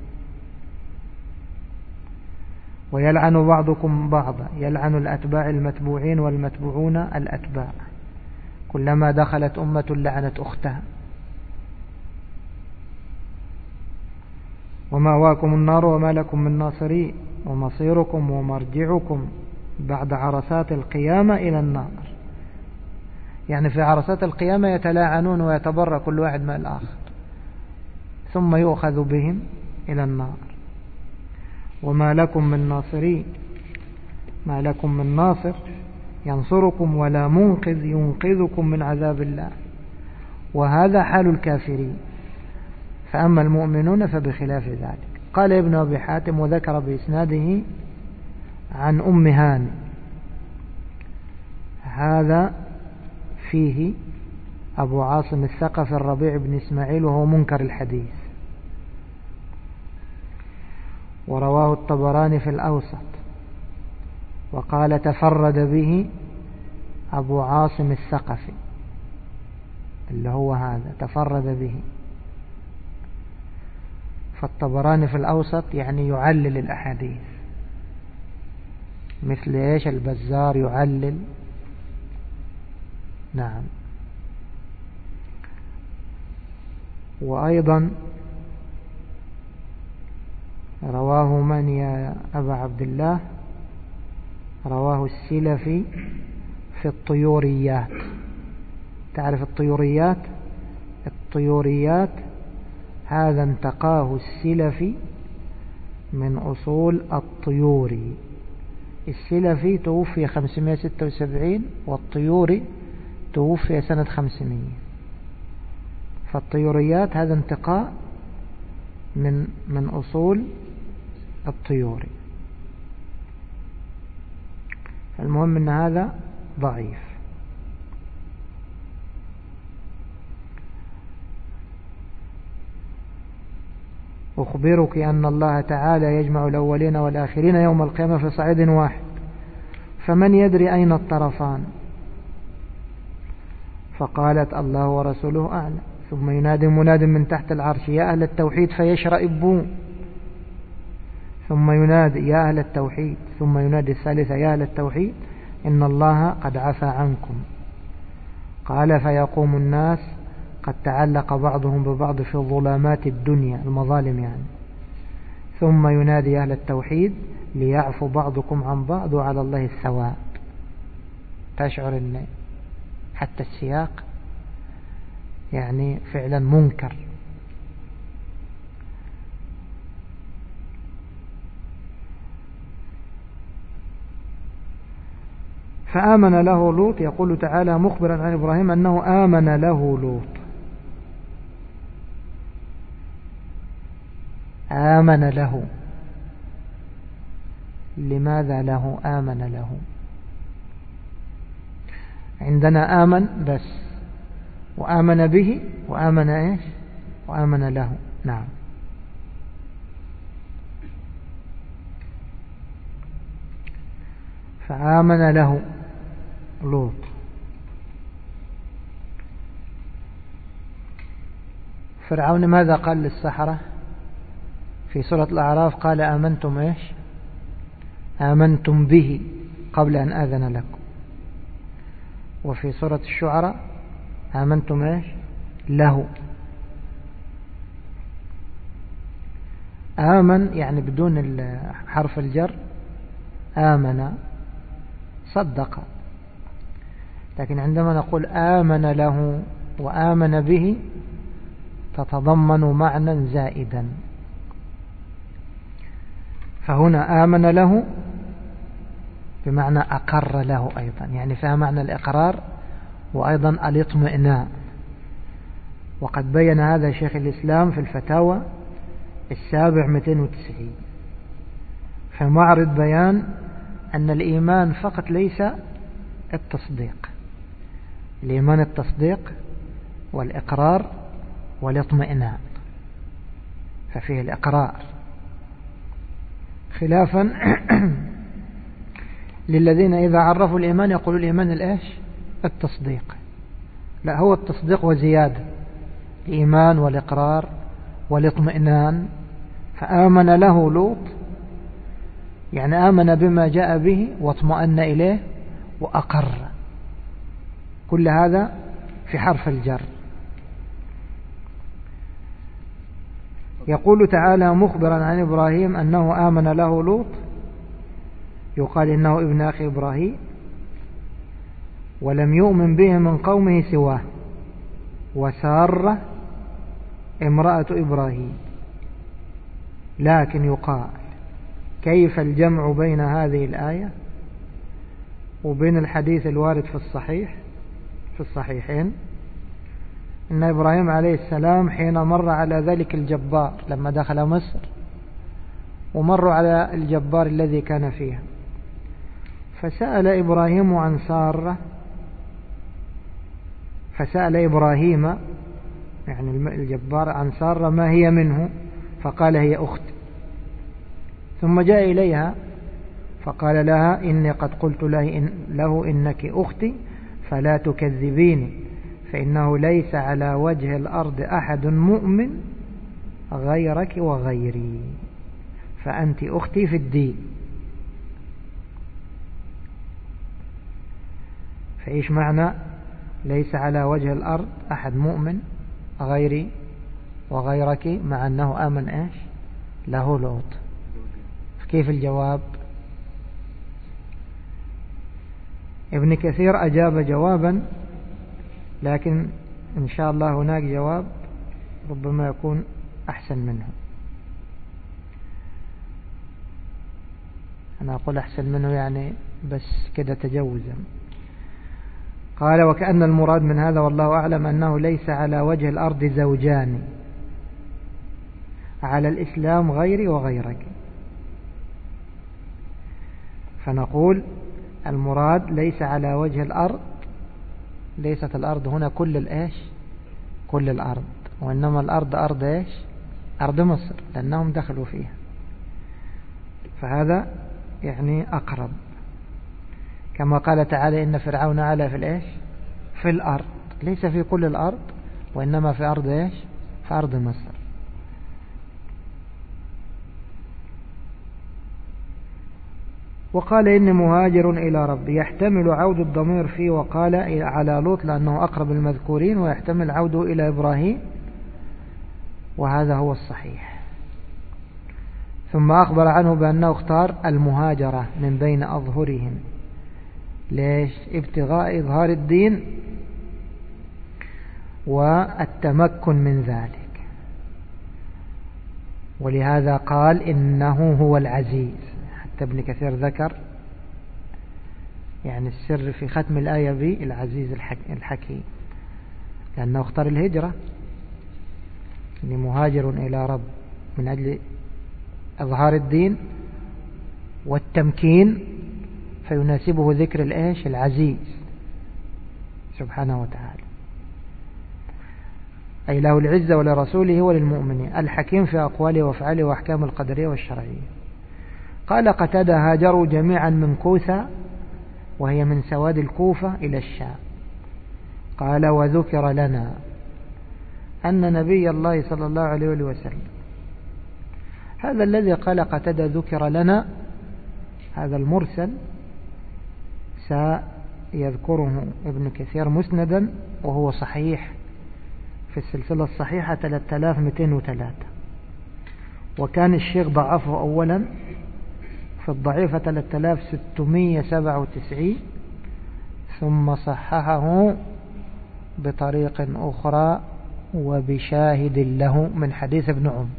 Speaker 1: ويلعن بعضكم بعضا، يلعن الأتباع المتبوعين والمتبوعون الأتباع، كلما دخلت أمة لعنت أختها. ومأواكم النار وما لكم من ناصرين، ومصيركم ومرجعكم بعد عرصات القيامة إلى النار. يعني في عرصات القيامة يتلاعنون ويتبرأ كل واحد من الآخر، ثم يؤخذ بهم إلى النار. وما لكم من ناصرين، ما لكم من ناصر ينصركم ولا منقذ ينقذكم من عذاب الله، وهذا حال الكافرين. فأما المؤمنون فبخلاف ذلك. قال ابن أبي حاتم وذكر بإسناده عن أم هاني، هذا فيه أبو عاصم الثقفي الربيع بن إسماعيل وهو منكر الحديث، ورواه الطبراني في الأوسط، وقال تفرد به أبو عاصم الثقفي، اللي هو هذا تفرد به. فالطبراني في الأوسط يعني يعلل الأحاديث، مثل إيش البزار يعلل. نعم. وأيضا رواه من يا أبا عبد الله؟ رواه السلفي في الطيوريات. تعرف الطيوريات؟ الطيوريات هذا انتقاه السلفي من أصول الطيوري. السلفي توفي 576 والطيوري توفي سنة 500. فالطيوريات هذا انتقاء من أصول الطيوري. المهم أن هذا ضعيف. أخبرك أن الله تعالى يجمع الأولين والآخرين يوم القيامة في صعيد واحد، فمن يدري أين الطرفان؟ فقالت الله ورسوله أعلم. ثم ينادي مناد من تحت العرش يا أهل التوحيد فيشرئبون، ثم ينادي يا أهل التوحيد، ثم ينادي الثالثة يا أهل التوحيد إن الله قد عفى عنكم. قال فيقوم الناس قد تعلق بعضهم ببعض في ظلامات الدنيا، المظالم يعني. ثم ينادي أهل التوحيد ليعفو بعضكم عن بعض وعلى الله الثواب. تشعر أن حتى السياق يعني فعلا منكر. فآمن له لوط. يقول تعالى مخبرا عن إبراهيم أنه آمن له لوط. آمن له، لماذا له آمن له؟ عندنا آمن بس، وآمن به، وآمن إيش؟ وآمن له. نعم. فآمن له لوط. فرعون ماذا قال للسحرة في سورة الأعراف؟ قال آمنتم إيش؟ آمنتم به قبل أن آذن لكم. وفي سورة الشعراء آمنتم إيش؟ له. آمن يعني بدون حرف الجر، آمن صدق. لكن عندما نقول آمن له وآمن به تتضمن معنى زائدا. فهنا آمن له بمعنى أقر له أيضا، يعني فيها معنى الإقرار وأيضا الاطمئنان. وقد بين هذا شيخ الإسلام في الفتاوى 790 في معرض بيان أن الإيمان فقط ليس التصديق. الإيمان التصديق والإقرار والاطمئنان، ففيه الإقرار، خلافا للذين إذا عرفوا الإيمان يقولوا الإيمان الإيش؟ التصديق. لا، هو التصديق وزيادة، الإيمان والإقرار والاطمئنان. فآمن له لوط يعني آمن بما جاء به واطمأن إليه وأقر. كل هذا في حرف الجر. يقول تعالى مخبرا عن إبراهيم أنه آمن له لوط، يقال إنه ابن أخي إبراهيم، ولم يؤمن به من قومه سواه، وسارة امرأة إبراهيم. لكن يقال كيف الجمع بين هذه الآية وبين الحديث الوارد في الصحيحين إن إبراهيم عليه السلام حين مر على ذلك الجبار لما دخل مصر، ومروا على الجبار الذي كان فيها، فسأل إبراهيم عن سارة، فسأل إبراهيم يعني الجبار عن سارة ما هي منه، فقال هي أخت. ثم جاء إليها فقال لها إني قد قلت له إنك أختي فلا تكذبيني، فإنه ليس على وجه الأرض أحد مؤمن غيرك وغيري، فأنت أختي في الدين. فإيش معنى ليس على وجه الأرض أحد مؤمن غيري وغيرك، مع أنه آمن إيش له لوط؟ كيف الجواب؟ ابن كثير أجاب جوابا، لكن إن شاء الله هناك جواب ربما يكون أحسن منه. أنا أقول أحسن منه يعني بس كده تجوزا. قال وكأن المراد من هذا والله أعلم أنه ليس على وجه الأرض زوجان على الإسلام غيري وغيرك. فنقول المراد ليس على وجه الأرض، ليست الأرض هنا كل الإيش كل الأرض، وإنما الأرض أرض إيش أرض مصر لأنهم دخلوا فيها، فهذا يعني أقرب. كما قال تعالى إن فرعون علا في الإيش في الأرض، ليس في كل الأرض وإنما في أرض إيش في أرض مصر. وقال إني مهاجر إلى ربي، يحتمل عود الضمير فيه وقال على لوط لأنه أقرب المذكورين، ويحتمل عوده إلى إبراهيم، وهذا هو الصحيح. ثم أخبر عنه بأنه اختار المهاجرة من بين أظهرهم. ليش؟ ابتغاء إظهار الدين والتمكن من ذلك. ولهذا قال إنه هو العزيز. حتى ابن كثير ذكر يعني السر في ختم الآية بالعزيز الحكيم، لأنه اختار الهجرة، إني مهاجر إلى رب من أجل إظهار الدين والتمكين، فيناسبه ذكر الإيش العزيز سبحانه وتعالى، أي له العزة ولرسوله وللمؤمنين، الحكيم في أقواله وأفعاله وأحكام القدرية والشرعية. قال قتادة هاجروا جميعا من كوثة وهي من سواد الكوفة إلى الشام. قال وذكر لنا أن نبي الله صلى الله عليه وسلم، هذا الذي قال قتادة ذكر لنا، هذا المرسل سيذكره ابن كثير مسندا، وهو صحيح في السلسلة الصحيحة 3203، وكان الشيخ ضعفه أولا في الضعيفة 3697، ثم صححه بطريق أخرى وبشاهد له من حديث ابن عمر.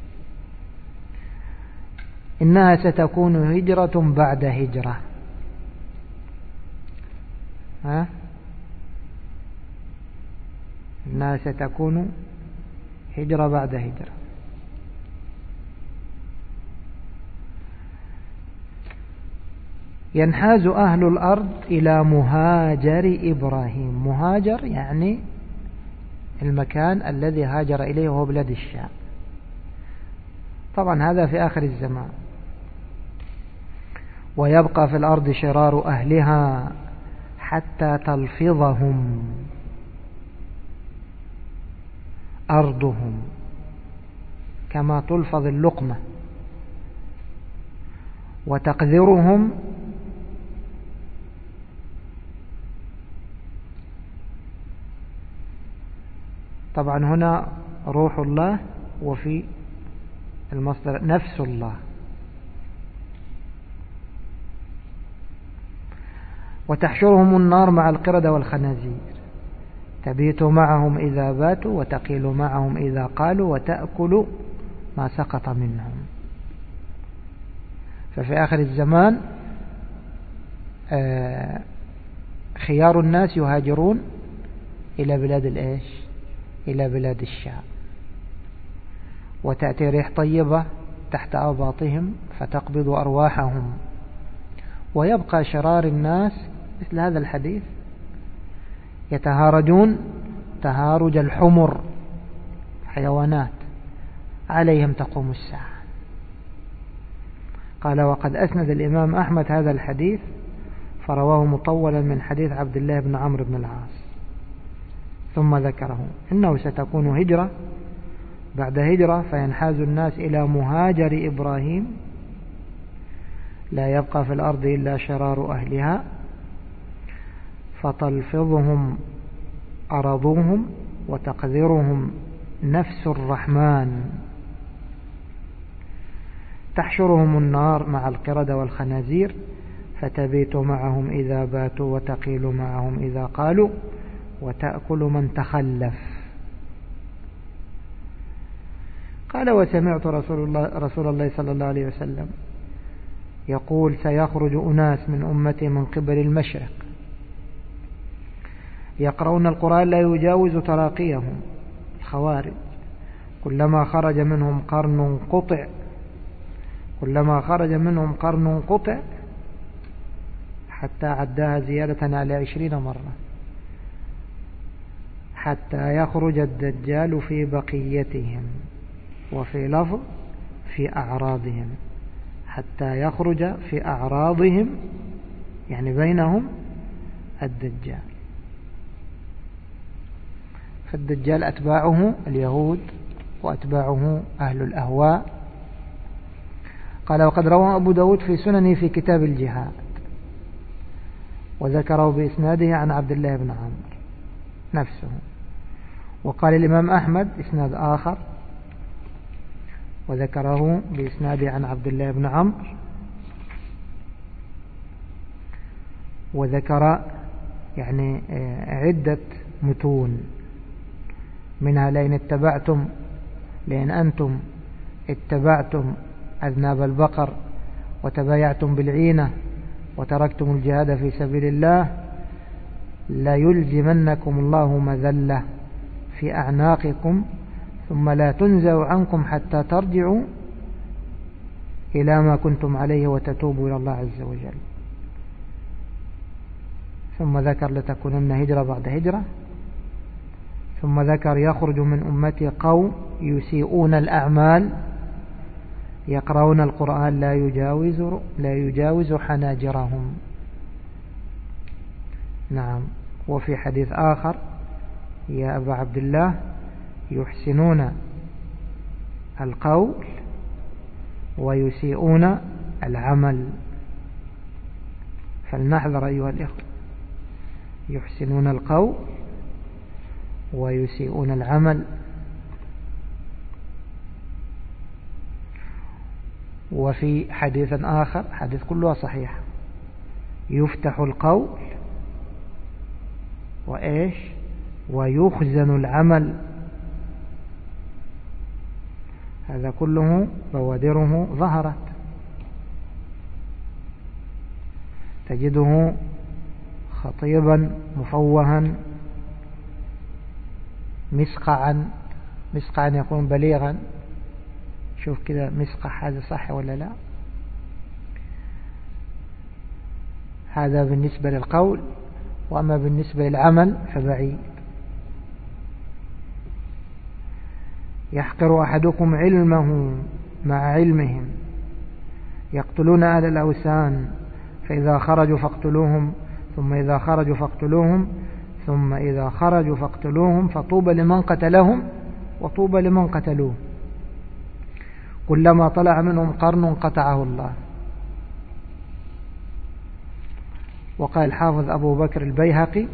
Speaker 1: إنها ستكون هجرة بعد هجرة. إنها ستكون هجرة بعد هجرة. ينحاز أهل الأرض إلى مهاجر إبراهيم. مهاجر يعني المكان الذي هاجر إليه وهو بلاد الشام. طبعا هذا في آخر الزمان. ويبقى في الأرض شرار أهلها حتى تلفظهم أرضهم كما تلفظ اللقمة، وتقذرهم طبعا هنا روح الله، وفي المصدر نفس الله. وتحشرهم النار مع القردة والخنازير، تبيت معهم إذا باتوا وتقيل معهم إذا قالوا وتأكل ما سقط منهم. ففي آخر الزمان خيار الناس يهاجرون إلى بلاد الإيش إلى بلاد الشام، وتأتي ريح طيبة تحت أباطهم فتقبض أرواحهم، ويبقى شرار الناس مثل هذا الحديث يتهارجون تهارج الحمر، حيوانات، عليهم تقوم الساعة. قال وقد أسند الإمام أحمد هذا الحديث فرواه مطولا من حديث عبد الله بن عمرو بن العاص، ثم ذكره إنه ستكون هجرة بعد هجرة، فينحاز الناس إلى مهاجر إبراهيم، لا يبقى في الأرض إلا شرار أهلها، فتلفظهم أرضهم وتقذرهم نفس الرحمن. تحشرهم النار مع القردة والخنازير، فتبيت معهم إذا باتوا وتقيل معهم إذا قالوا وتأكل من تخلف. قال وسمعت رسول الله صلى الله عليه وسلم يقول سيخرج أناس من أمتي من قبل المشرق يقرؤون القرآن لا يجاوز تراقيهم، الخوارج، كلما خرج منهم قرن قطع، كلما خرج منهم قرن قطع حتى عداها زيادة على 20 مرة، حتى يخرج الدجال في بقيتهم، وفي لفظ في أعراضهم، حتى يخرج في أعراضهم يعني بينهم الدجال. فالدجال أتباعه اليهود وأتباعه أهل الأهواء. قال وقد روى أبو داود في سننه في كتاب الجهاد وذكره بإسناده عن عبد الله بن عمرو نفسه. وقال الإمام أحمد إسناد آخر وذكره بإسناده عن عبد الله بن عمرو، وذكر يعني عدة متون منها لئن أنتم اتبعتم أذناب البقر وتبايعتم بالعينة وتركتم الجهاد في سبيل الله لا يلزمنكم الله مذلة في أعناقكم ثم لا تنزع عنكم حتى ترجعوا إلى ما كنتم عليه وتتوبوا إلى الله عز وجل. ثم ذكر لتكونن هجرة بعد هجرة، ثم ذكر يخرج من أمتي قوم يسيئون الأعمال يقرؤون القرآن لا يجاوز حناجرهم. نعم. وفي حديث آخر يا أبا عبد الله يحسنون القول ويسيئون العمل، فلنحذر أيها الإخوة، يحسنون القول ويسيئون العمل. وفي حديث آخر، حديث كلها صحيح، يفتح القول وإيش ويخزن العمل، هذا كله بوادره ظهرت، تجده خطيبا مفوها مسقعا يكون بليغا. شوف كده مسقح، هذا صح ولا لا؟ هذا بالنسبة للقول، وأما بالنسبة للعمل فبعيد. يحقر أحدكم علمه مع علمهم، يقتلون أهل الأوثان فإذا خرجوا فاقتلوهم، ثم إذا خرجوا فاقتلوهم، ثم إذا خرجوا فاقتلوهم، فطوبى لمن قتلهم وطوبى لمن قتلوه، كلما طلع منهم قرن قطعه الله. وقال الحافظ أبو بكر البيهقي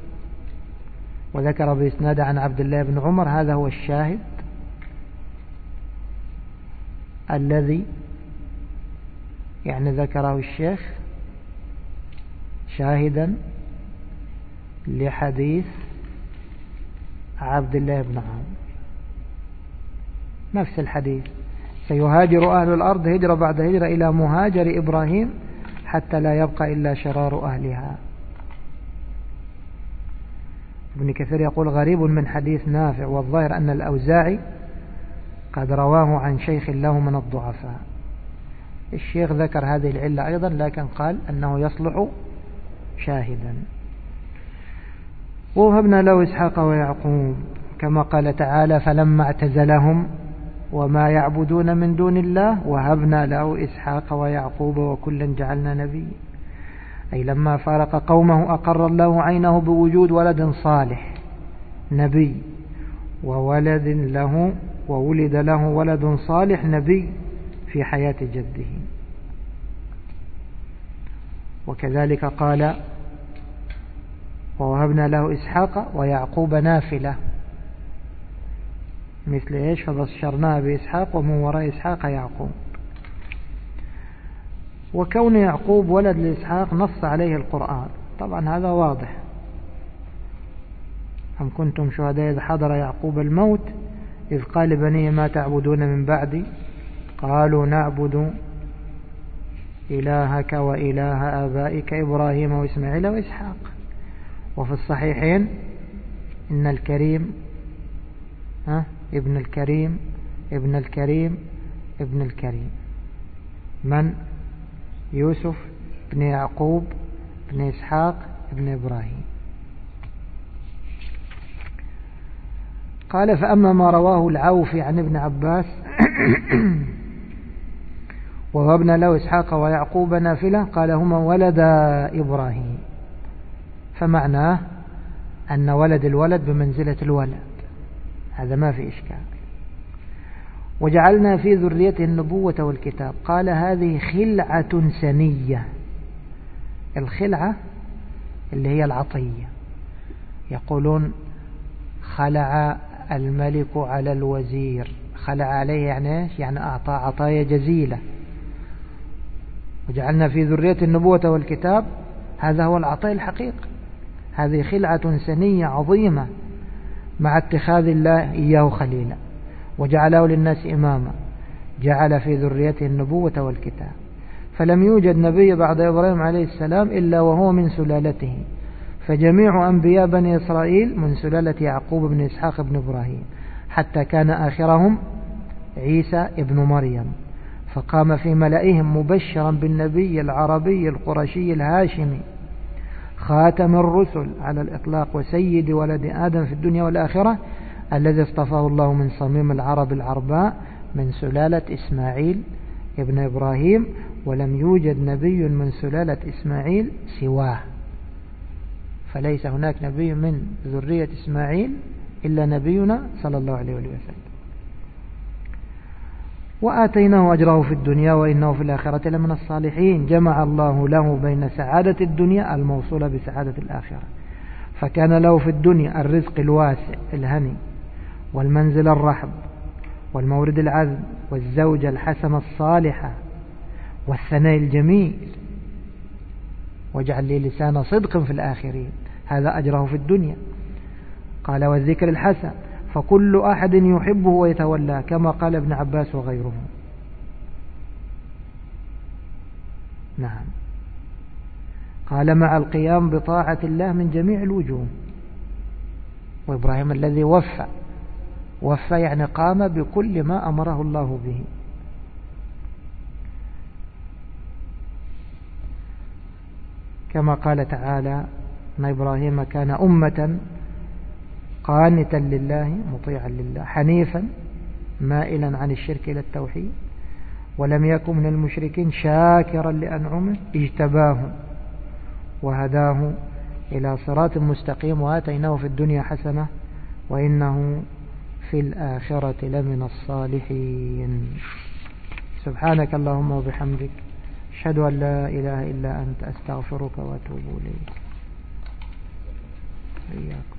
Speaker 1: وذكر بإسناد عن عبد الله بن عمر، هذا هو الشاهد الذي يعني ذكره الشيخ شاهدا لحديث عبد الله بن عمر، نفس الحديث: سيهاجر أهل الأرض هجرة بعد هجرة إلى مهاجر إبراهيم حتى لا يبقى إلا شرار أهلها. ابن كثير يقول غريب من حديث نافع، والظاهر أن الأوزاعي قد رواه عن شيخ له من الضعفاء. الشيخ ذكر هذه العلة أيضا، لكن قال أنه يصلح شاهدا. ووهبنا له إسحاق ويعقوب، كما قال تعالى: فلما اعتزلهم وما يعبدون من دون الله وهبنا له إسحاق ويعقوب وكلا جعلنا نبيا. أي لما فارق قومه أقر الله عينه بوجود ولد صالح نبي، وولد له وولد له ولد صالح نبي في حياة جده. وكذلك قال: ووهبنا له إسحاق ويعقوب نافلة، مثل إيش؟ فبشرناه بإسحاق ومن وراء إسحاق يعقوب. وكون يعقوب ولد لإسحاق نص عليه القرآن، طبعا هذا واضح: أم كنتم شهداء إذ حضر يعقوب الموت إذ قال بنيه ما تعبدون من بعدي قالوا نعبد إلهك وإله آبائك إبراهيم وإسماعيل وإسحاق. وفي الصحيحين إن الكريم ابن الكريم ابن الكريم ابن الكريم من؟ يوسف ابن يعقوب ابن إسحاق ابن إبراهيم. قال فأما ما رواه العوفي عن ابن عباس ووهبنا له إسحاق ويعقوب نافلة قال هما ولدا إبراهيم، فمعناه أن ولد الولد بمنزلة الولد، هذا ما في إشكال. وجعلنا في ذريته النبوة والكتاب قال هذه خلعة سنية. الخلعة اللي هي العطية، يقولون خلع الملك على الوزير، خلع عليه يعني ايش؟ يعني أعطى عطايا جزيلة. وجعلنا في ذرية النبوة والكتاب، هذا هو العطاء الحقيقي. هذه خلعة سنية عظيمة مع اتخاذ الله إياه خليلا وجعله للناس إماما، جعل في ذريته النبوة والكتاب. فلم يوجد نبي بعد إبراهيم عليه السلام إلا وهو من سلالته، فجميع أنبياء بني إسرائيل من سلالة يعقوب بن إسحاق بن إبراهيم، حتى كان آخرهم عيسى ابن مريم، فقام في ملئهم مبشرا بالنبي العربي القرشي الهاشمي خاتم الرسل على الإطلاق وسيد ولد آدم في الدنيا والآخرة، الذي اصطفاه الله من صميم العرب العرباء من سلالة إسماعيل ابن إبراهيم، ولم يوجد نبي من سلالة إسماعيل سواه، فليس هناك نبي من ذرية إسماعيل إلا نبينا صلى الله عليه وسلم. وآتيناه أجره في الدنيا وإنه في الآخرة لمن الصالحين. جمع الله له بين سعادة الدنيا الموصولة بسعادة الآخرة، فكان له في الدنيا الرزق الواسع الهني والمنزل الرحب والمورد العذب والزوجة الحسنة الصالحة والثناء الجميل، واجعل لي لسان صدق في الآخرين، هذا أجره في الدنيا. قال والذكر الحسن، فكل أحد يحبه ويتولاه، كما قال ابن عباس وغيره. نعم. قال مع القيام بطاعة الله من جميع الوجوه. وإبراهيم الذي وفى يعني قام بكل ما أمره الله به. كما قال تعالى أن إبراهيم كان أمة قانتا لله مطيعا لله حنيفا مائلا عن الشرك إلى التوحيد ولم يكن من المشركين شاكرا لأنعمه اجتباه وهداه إلى صراط مستقيم وآتيناه في الدنيا حسنة وإنه في الآخرة لمن الصالحين. سبحانك اللهم وبحمدك أشهد أن لا إله إلا أنت أستغفرك وأتوب إليك. إياكم.